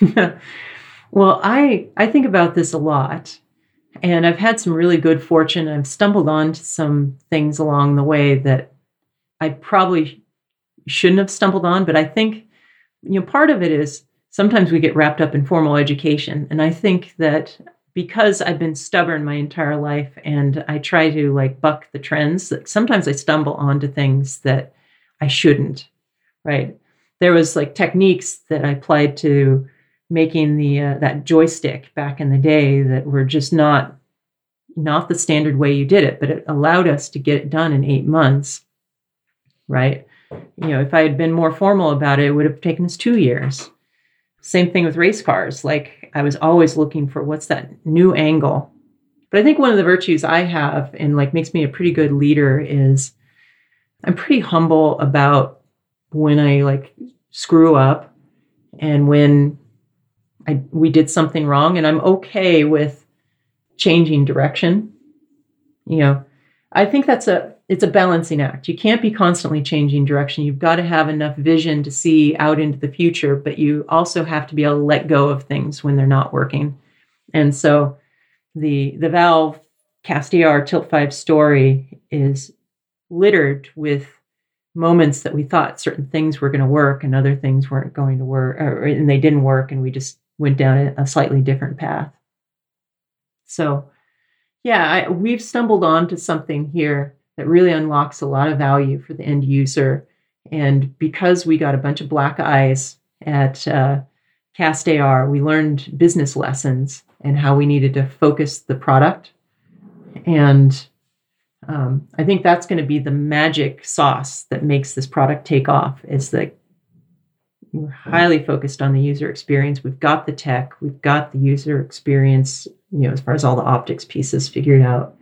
Well, I, I think about this a lot, and I've had some really good fortune. I've stumbled onto some things along the way that I probably shouldn't have stumbled on, but I think, you know, part of it is sometimes we get wrapped up in formal education. And I think that because I've been stubborn my entire life and I try to like buck the trends, that sometimes I stumble onto things that I shouldn't, right? There was like techniques that I applied to making the uh, that joystick back in the day that were just not not the standard way you did it, but it allowed us to get it done in eight months, right? You know, if I had been more formal about it, it would have taken us two years. Same thing with race cars. Like I was always looking for what's that new angle. But I think one of the virtues I have and like makes me a pretty good leader is I'm pretty humble about when I like screw up and when I, we did something wrong, and I'm okay with changing direction. You know, I think that's a, it's a balancing act. You can't be constantly changing direction. You've got to have enough vision to see out into the future, but you also have to be able to let go of things when they're not working. And so the, the Valve Cast A R Tilt five story is littered with moments that we thought certain things were going to work and other things weren't going to work, or, and they didn't work, and we just went down a, a slightly different path. So, yeah, I, we've stumbled onto something here that really unlocks a lot of value for the end user. And because we got a bunch of black eyes at uh, Cast A R, we learned business lessons and how we needed to focus the product. And um, I think that's going to be the magic sauce that makes this product take off, is that we're highly focused on the user experience. We've got the tech, we've got the user experience, you know, as far as all the optics pieces figured out.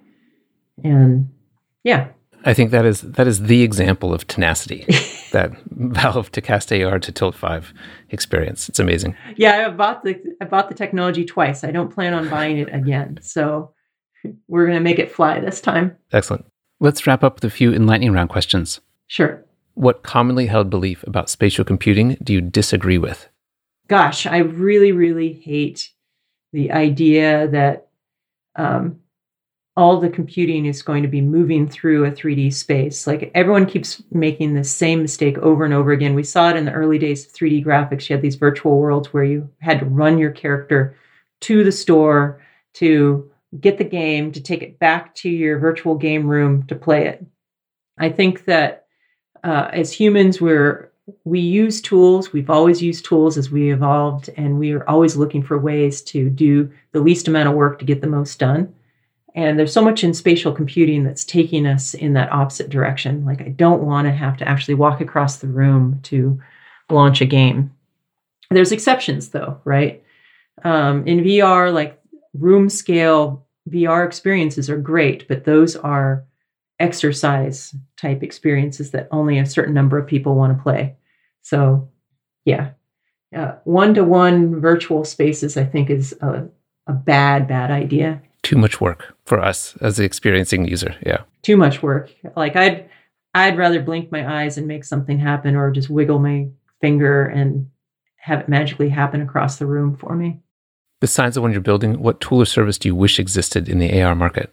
And yeah. I think that is that is the example of tenacity, that Valve to Cast A R to Tilt five experience. It's amazing. Yeah, I bought the I bought the technology twice. I don't plan on buying it again. So we're going to make it fly this time. Excellent. Let's wrap up with a few enlightening round questions. Sure. What commonly held belief about spatial computing do you disagree with? Gosh, I really, really hate the idea that um, all the computing is going to be moving through a three D space. Like everyone keeps making the same mistake over and over again. We saw it in the early days of three D graphics. You had these virtual worlds where you had to run your character to the store to get the game, to take it back to your virtual game room to play it. I think that uh, as humans, we're we use tools. We've always used tools as we evolved, and we are always looking for ways to do the least amount of work to get the most done. And there's so much in spatial computing that's taking us in that opposite direction. Like, I don't want to have to actually walk across the room to launch a game. There's exceptions, though, right? Um, in V R, like room scale V R experiences are great, but those are exercise type experiences that only a certain number of people want to play. So, yeah, uh, one-to-one virtual spaces, I think, is a, a bad, bad idea. Too much work for us as the experiencing user. Yeah. Too much work. Like I'd, I'd rather blink my eyes and make something happen, or just wiggle my finger and have it magically happen across the room for me. Besides the one you're building, what tool or service do you wish existed in the A R market?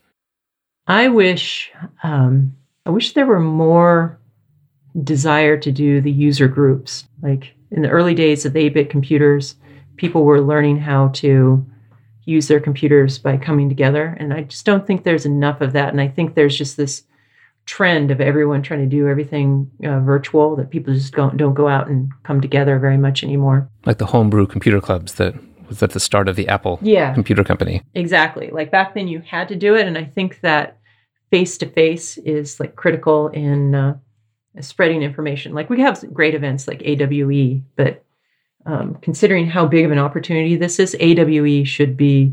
I wish, um, I wish there were more desire to do the user groups. Like in the early days of eight-bit computers, people were learning how to use their computers by coming together. And I just don't think there's enough of that. And I think there's just this trend of everyone trying to do everything uh, virtual, that people just don't, don't go out and come together very much anymore. Like the homebrew computer clubs that was at the start of the Apple yeah, computer company. Exactly. Like back then you had to do it. And I think that face-to-face is like critical in uh, spreading information. Like we have great events like A W E, but Um, considering how big of an opportunity this is, A W E should be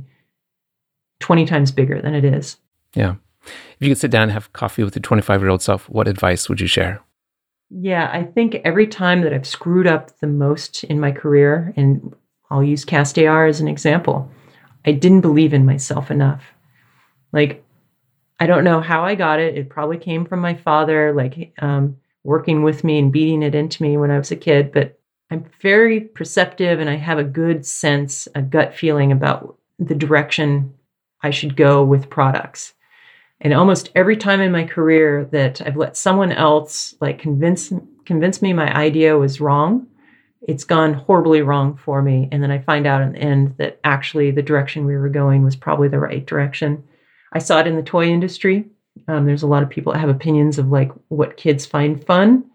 twenty times bigger than it is. Yeah. If you could sit down and have coffee with your twenty-five-year-old self, what advice would you share? Yeah, I think every time that I've screwed up the most in my career, and I'll use Cast A R as an example, I didn't believe in myself enough. Like, I don't know how I got it. It probably came from my father, like um, working with me and beating it into me when I was a kid. But I'm very perceptive and I have a good sense, a gut feeling about the direction I should go with products. And almost every time in my career that I've let someone else like convince convince me my idea was wrong, it's gone horribly wrong for me. And then I find out in the end that actually the direction we were going was probably the right direction. I saw it in the toy industry. Um, there's a lot of people that have opinions of like what kids find fun.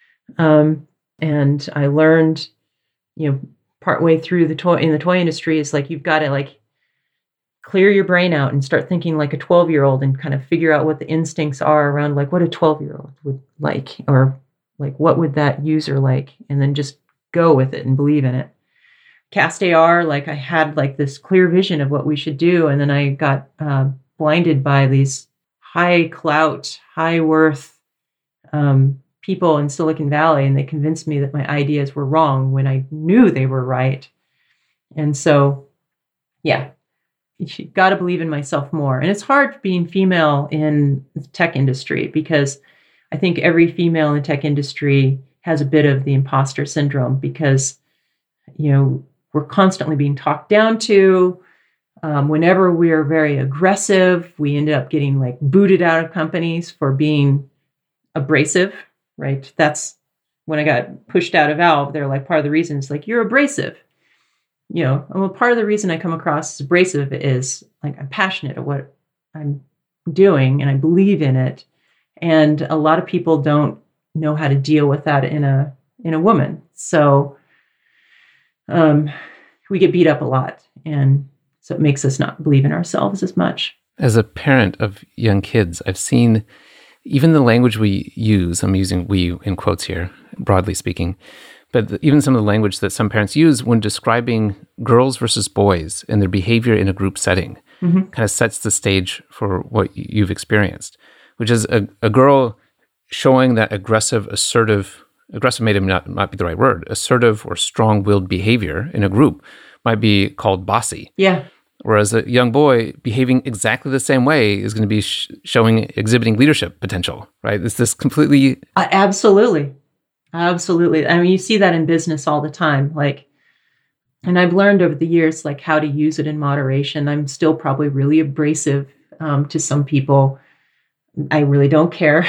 Um, and I learned, you know, partway through the toy in the toy industry is like, you've got to like clear your brain out and start thinking like a twelve year old and kind of figure out what the instincts are around like what a twelve year old would like, or like, what would that user like? And then just go with it and believe in it. Cast A R, like I had like this clear vision of what we should do. And then I got uh, blinded by these high clout, high worth um, people in Silicon Valley. And they convinced me that my ideas were wrong when I knew they were right. And so, yeah, you got to believe in myself more. And it's hard being female in the tech industry because I think every female in the tech industry has a bit of the imposter syndrome because, you know, we're constantly being talked down to. Um, whenever we're very aggressive, we end up getting like booted out of companies for being abrasive, right? That's when I got pushed out of Valve. They're like, part of the reason is like, you're abrasive. You know, well, part of the reason I come across as abrasive is like, I'm passionate at what I'm doing and I believe in it. And a lot of people don't know how to deal with that in a, in a woman. So um, we get beat up a lot. And so it makes us not believe in ourselves as much. As a parent of young kids, I've seen even the language we use, I'm using we in quotes here, broadly speaking, but the, even some of the language that some parents use when describing girls versus boys and their behavior in a group setting mm-hmm. kind of sets the stage for what you've experienced, which is a, a girl showing that aggressive, assertive, aggressive may not, not be the right word, assertive or strong-willed behavior in a group might be called bossy. Yeah. Whereas a young boy behaving exactly the same way is going to be sh- showing, exhibiting leadership potential, right? It's this completely... Uh, absolutely. Absolutely. I mean, you see that in business all the time. Like, and I've learned over the years, like how to use it in moderation. I'm still probably really abrasive um, to some people. I really don't care.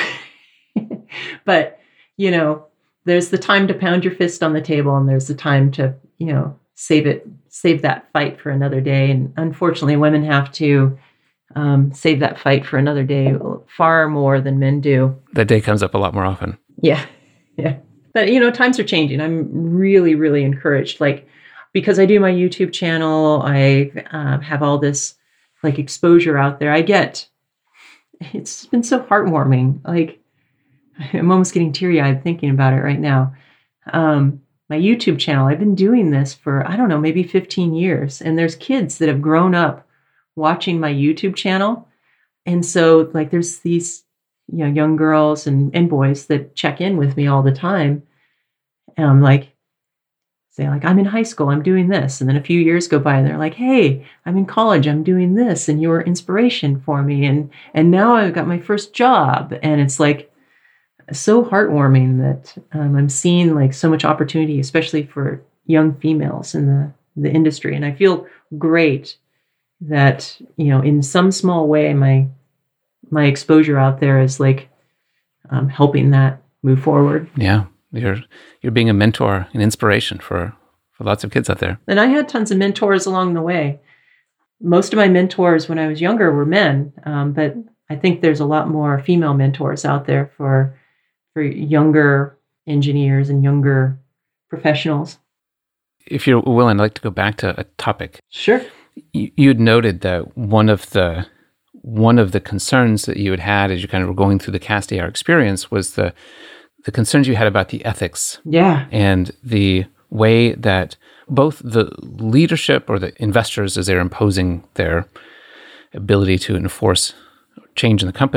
But, you know, there's the time to pound your fist on the table and there's the time to, you know, save it, save that fight for another day. And unfortunately, women have to um, save that fight for another day far more than men do. That day comes up a lot more often. Yeah. Yeah. But, you know, times are changing. I'm really, really encouraged. Like, because I do my YouTube channel, I uh, have all this like exposure out there. I get, it's been so heartwarming. Like, I'm almost getting teary-eyed thinking about it right now. Um, my YouTube channel, I've been doing this for, I don't know, maybe fifteen years. And there's kids that have grown up watching my YouTube channel. And so like there's these, you know, young girls and, and boys that check in with me all the time. And I'm like, say like, I'm in high school, I'm doing this. And then a few years go by and they're like, hey, I'm in college, I'm doing this. And you were inspiration for me. And, and now I've got my first job. And it's like, so heartwarming that um, I'm seeing like so much opportunity, especially for young females in the, the industry. And I feel great that, you know, in some small way, my, my exposure out there is like um, helping that move forward. Yeah. You're, you're being a mentor, an inspiration for, for lots of kids out there. And I had tons of mentors along the way. Most of my mentors when I was younger were men, um, but I think there's a lot more female mentors out there for for younger engineers and younger professionals. If you're willing, I'd like to go back to a topic. Sure. You, you had noted that one of the one of the concerns that you had had as you kind of were going through the Cast A R experience was the the concerns you had about the ethics. Yeah. And the way that both the leadership or the investors, as they're imposing their ability to enforce change in the company,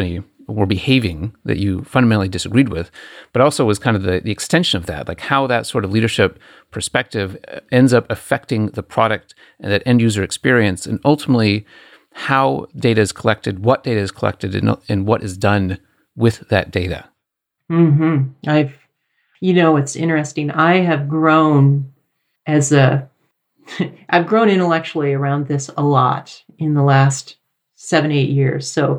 were behaving that you fundamentally disagreed with, but also was kind of the, the extension of that, like how that sort of leadership perspective ends up affecting the product and that end user experience, and ultimately how data is collected, what data is collected, and, and what is done with that data. Mm-hmm. I've, you know, it's interesting. I have grown as a, I've grown intellectually around this a lot in the last seven, eight years. So,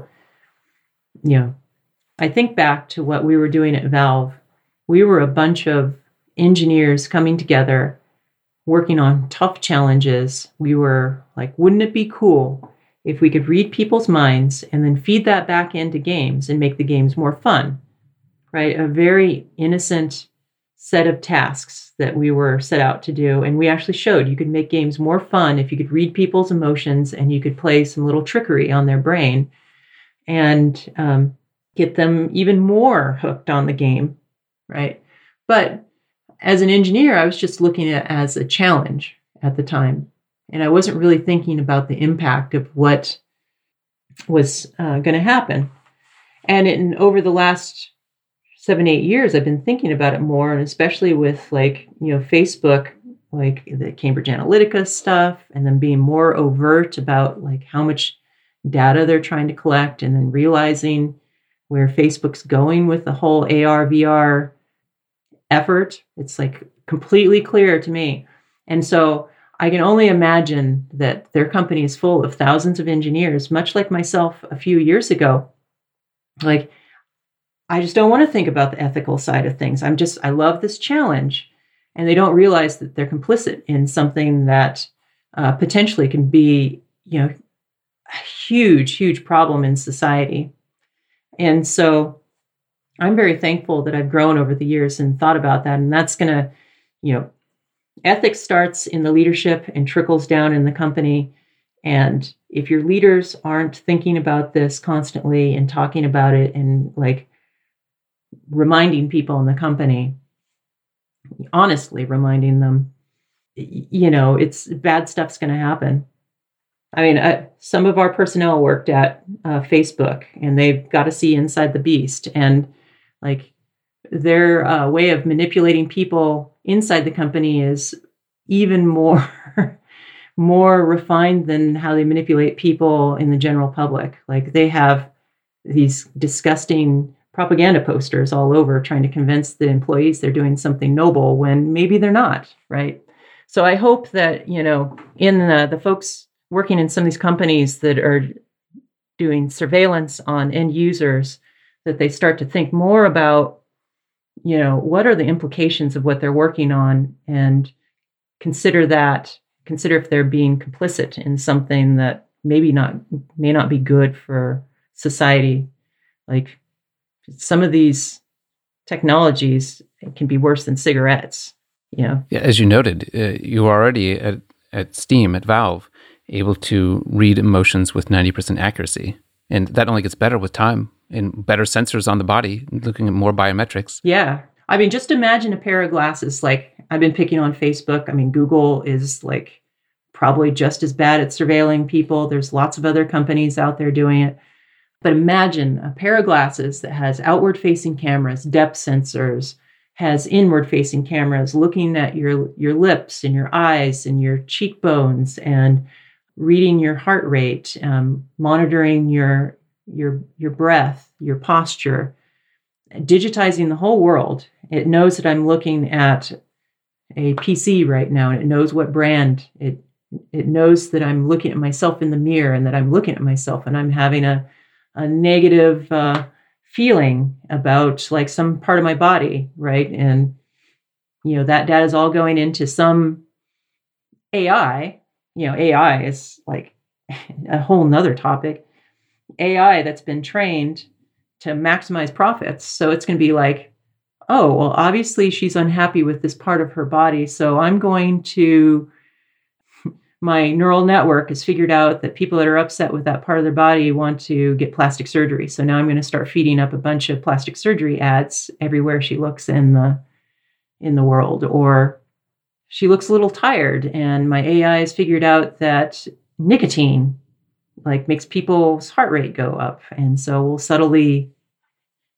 you know, I think back to what we were doing at Valve. We were a bunch of engineers coming together, working on tough challenges. We were like, wouldn't it be cool if we could read people's minds and then feed that back into games and make the games more fun, right? A very innocent set of tasks that we were set out to do. And we actually showed you could make games more fun if you could read people's emotions and you could play some little trickery on their brain and um, get them even more hooked on the game, right? But as an engineer, I was just looking at it as a challenge at the time. And I wasn't really thinking about the impact of what was uh, going to happen. And in, over the last seven, eight years, I've been thinking about it more, and especially with like, you know, Facebook, like the Cambridge Analytica stuff, and then being more overt about like how much data they're trying to collect, and then realizing where Facebook's going with the whole A R, V R effort. It's like completely clear to me. And so I can only imagine that their company is full of thousands of engineers, much like myself a few years ago. Like, I just don't want to think about the ethical side of things. I'm just, I love this challenge. And they don't realize that they're complicit in something that uh, potentially can be, you know, a huge, huge problem in society. And so I'm very thankful that I've grown over the years and thought about that. And that's going to, you know, ethics starts in the leadership and trickles down in the company. And if your leaders aren't thinking about this constantly and talking about it and like reminding people in the company, honestly reminding them, you know, it's bad stuff's going to happen. I mean, uh, some of our personnel worked at uh, Facebook, and they've got to see inside the beast. And like their uh, way of manipulating people inside the company is even more, more refined than how they manipulate people in the general public. Like they have these disgusting propaganda posters all over trying to convince the employees they're doing something noble when maybe they're not, right? So I hope that, you know, in the, the folks working in some of these companies that are doing surveillance on end users, that they start to think more about, you know, what are the implications of what they're working on, and consider that, consider if they're being complicit in something that maybe not, may not be good for society. Like some of these technologies can be worse than cigarettes, you know? Yeah, as you noted, uh, you are already at, at Steam, at Valve, able to read emotions with ninety percent accuracy. And that only gets better with time and better sensors on the body, looking at more biometrics. Yeah. I mean, just imagine a pair of glasses. Like I've been picking on Facebook. I mean, Google is like probably just as bad at surveilling people. There's lots of other companies out there doing it. But imagine a pair of glasses that has outward-facing cameras, depth sensors, has inward-facing cameras looking at your, your lips and your eyes and your cheekbones and reading your heart rate, um, monitoring your, your, your breath, your posture, digitizing the whole world. It knows that I'm looking at a P C right now, and it knows what brand. It, it knows that I'm looking at myself in the mirror and that I'm looking at myself and I'm having a a negative uh, feeling about like some part of my body, right? And, you know, that data is all going into some A I. You know, A I is like a whole nother topic. A I that's been trained to maximize profits. So it's going to be like, oh, well, obviously she's unhappy with this part of her body. So I'm going to, my neural network has figured out that people that are upset with that part of their body want to get plastic surgery. So now I'm going to start feeding up a bunch of plastic surgery ads everywhere she looks in the in the world. Or she looks a little tired, and my A I has figured out that nicotine like makes people's heart rate go up. And so we'll subtly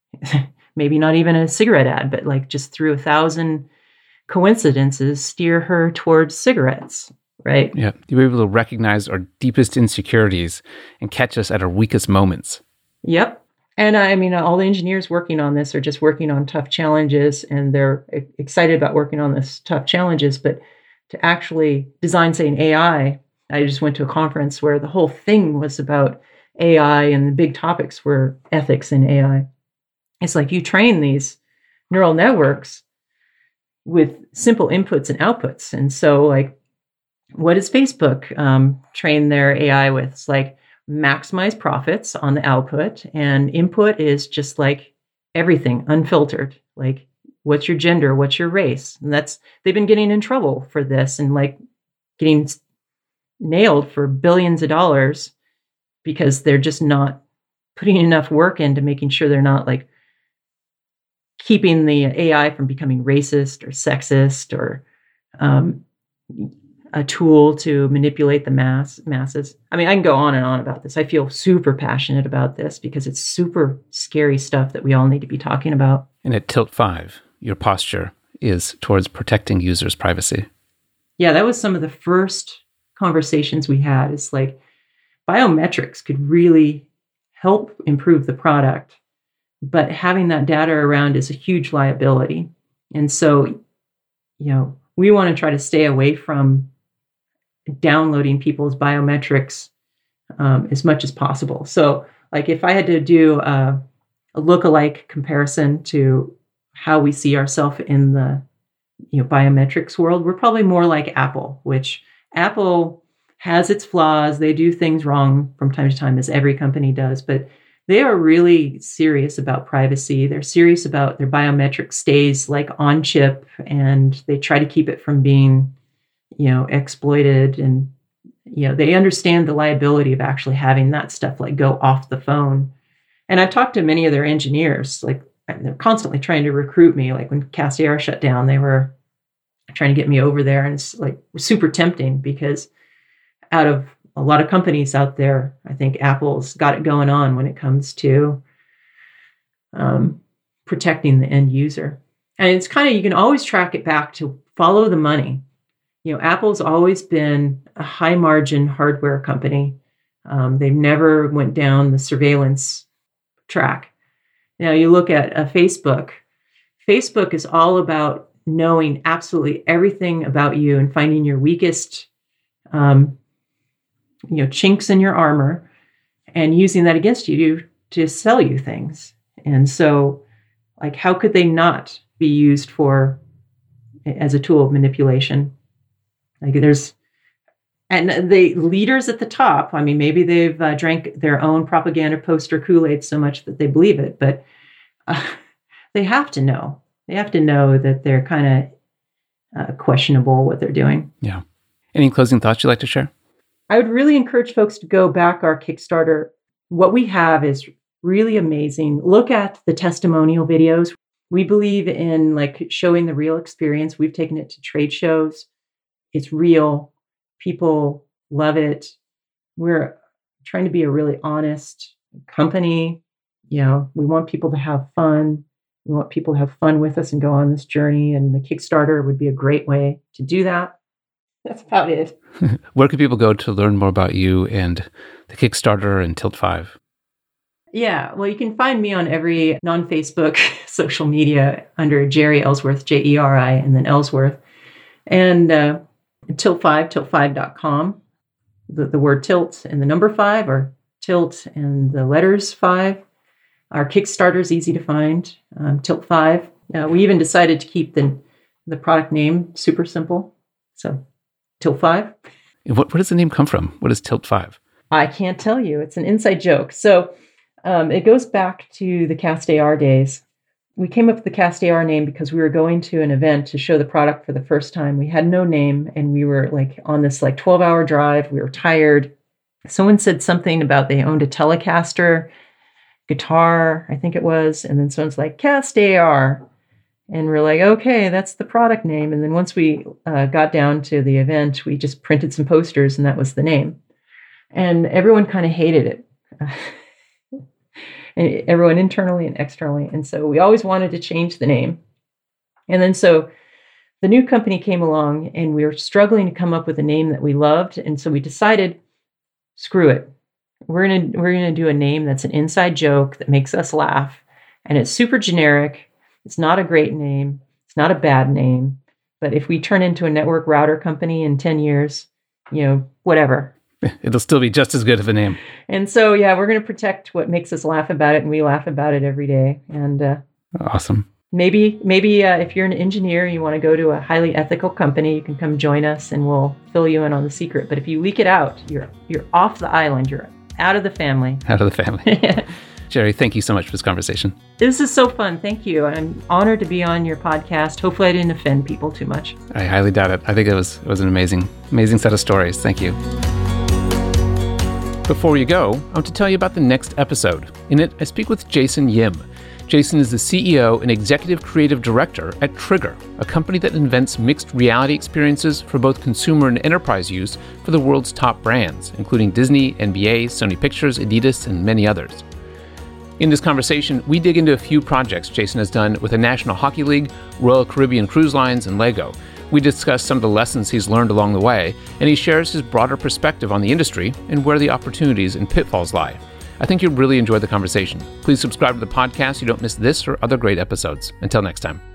maybe not even a cigarette ad, but like just through a thousand coincidences, steer her towards cigarettes, right? Yeah. You were able to recognize our deepest insecurities and catch us at our weakest moments. Yep. And I mean, all the engineers working on this are just working on tough challenges, and they're excited about working on this tough challenges. But to actually design, say, an A I, I just went to a conference where the whole thing was about A I, and the big topics were ethics in A I. It's like you train these neural networks with simple inputs and outputs. And so, like, what does Facebook um, train their A I with? It's like, maximize profits on the output, and input is just like everything unfiltered. Like, what's your gender? What's your race? And that's, they've been getting in trouble for this and like getting nailed for billions of dollars because they're just not putting enough work into making sure they're not like keeping the A I from becoming racist or sexist or um, a tool to manipulate the mass masses. I mean, I can go on and on about this. I feel super passionate about this because it's super scary stuff that we all need to be talking about. And at Tilt five, your posture is towards protecting users' privacy. Yeah, that was some of the first conversations we had. It's like biometrics could really help improve the product, but having that data around is a huge liability. And so, you know, we want to try to stay away from downloading people's biometrics um, as much as possible. So, like, if I had to do a, a lookalike comparison to how we see ourselves in the, you know, biometrics world, we're probably more like Apple, which Apple has its flaws. They do things wrong from time to time, as every company does, but they are really serious about privacy. They're serious about their biometric stays like on chip, and they try to keep it from being, you know, exploited. And, you know, they understand the liability of actually having that stuff like go off the phone. And I've talked to many of their engineers, like they're constantly trying to recruit me. Like when CastAR shut down, they were trying to get me over there, and it's like super tempting because out of a lot of companies out there, I think Apple's got it going on when it comes to um, protecting the end user. And it's kind of, you can always track it back to follow the money. You know, Apple's always been a high margin hardware company. Um, they've never went down the surveillance track. Now you look at a Facebook. Facebook is all about knowing absolutely everything about you and finding your weakest um, you know, chinks in your armor and using that against you to, to sell you things. And so, like, how could they not be used for as a tool of manipulation? Like, there's, and the leaders at the top, I mean, maybe they've uh, drank their own propaganda poster Kool-Aid so much that they believe it, but uh, they have to know. They have to know that they're kind of uh, questionable what they're doing. Yeah. Any closing thoughts you'd like to share? I would really encourage folks to go back our Kickstarter. What we have is really amazing. Look at the testimonial videos. We believe in like showing the real experience. We've taken it to trade shows. It's real. People love it. We're trying to be a really honest company. You know, we want people to have fun. We want people to have fun with us and go on this journey. And the Kickstarter would be a great way to do that. That's about it. Where can people go to learn more about you and the Kickstarter and Tilt five? Yeah, well, you can find me on every non-Facebook social media under Jeri Ellsworth, J E R I, and then Ellsworth. And uh, Tilt five, tilt five dot com. The, the word tilt and the number five, or tilt and the letters five. Our Kickstarter is easy to find, um, Tilt five. Uh, we even decided to keep the, the product name super simple. So Tilt five. What, where does the name come from? What is Tilt five? I can't tell you. It's an inside joke. So um, it goes back to the CastAR days. We came up with the CastAR name because we were going to an event to show the product for the first time. We had no name, and we were like on this like twelve hour drive. We were tired. Someone said something about they owned a Telecaster guitar, I think it was. And then someone's like, CastAR. And we're like, okay, that's the product name. And then once we uh, got down to the event, we just printed some posters, and that was the name. And everyone kind of hated it. and everyone internally and externally. And so we always wanted to change the name. And then so the new company came along and we were struggling to come up with a name that we loved. And so we decided, screw it. We're going to, we're going to do a name that's an inside joke that makes us laugh. And it's super generic. It's not a great name. It's not a bad name. But if we turn into a network router company in ten years, you know, whatever. It'll still be just as good of a name. And so, yeah, we're going to protect what makes us laugh about it. And we laugh about it every day. And uh, awesome. Maybe, maybe uh, if you're an engineer, you want to go to a highly ethical company, you can come join us and we'll fill you in on the secret. But if you leak it out, you're you're off the island. You're out of the family. Out of the family. Jerry, thank you so much for this conversation. This is so fun. Thank you. I'm honored to be on your podcast. Hopefully I didn't offend people too much. I highly doubt it. I think it was it was an amazing, amazing set of stories. Thank you. Before you go, I want to tell you about the next episode. In it, I speak with Jason Yim. Jason is the C E O and Executive Creative Director at Trigger, a company that invents mixed reality experiences for both consumer and enterprise use for the world's top brands, including Disney, N B A, Sony Pictures, Adidas, and many others. In this conversation, we dig into a few projects Jason has done with the National Hockey League, Royal Caribbean Cruise Lines, and Lego. We discuss some of the lessons he's learned along the way, and he shares his broader perspective on the industry and where the opportunities and pitfalls lie. I think you'll really enjoy the conversation. Please subscribe to the podcast so you don't miss this or other great episodes. Until next time.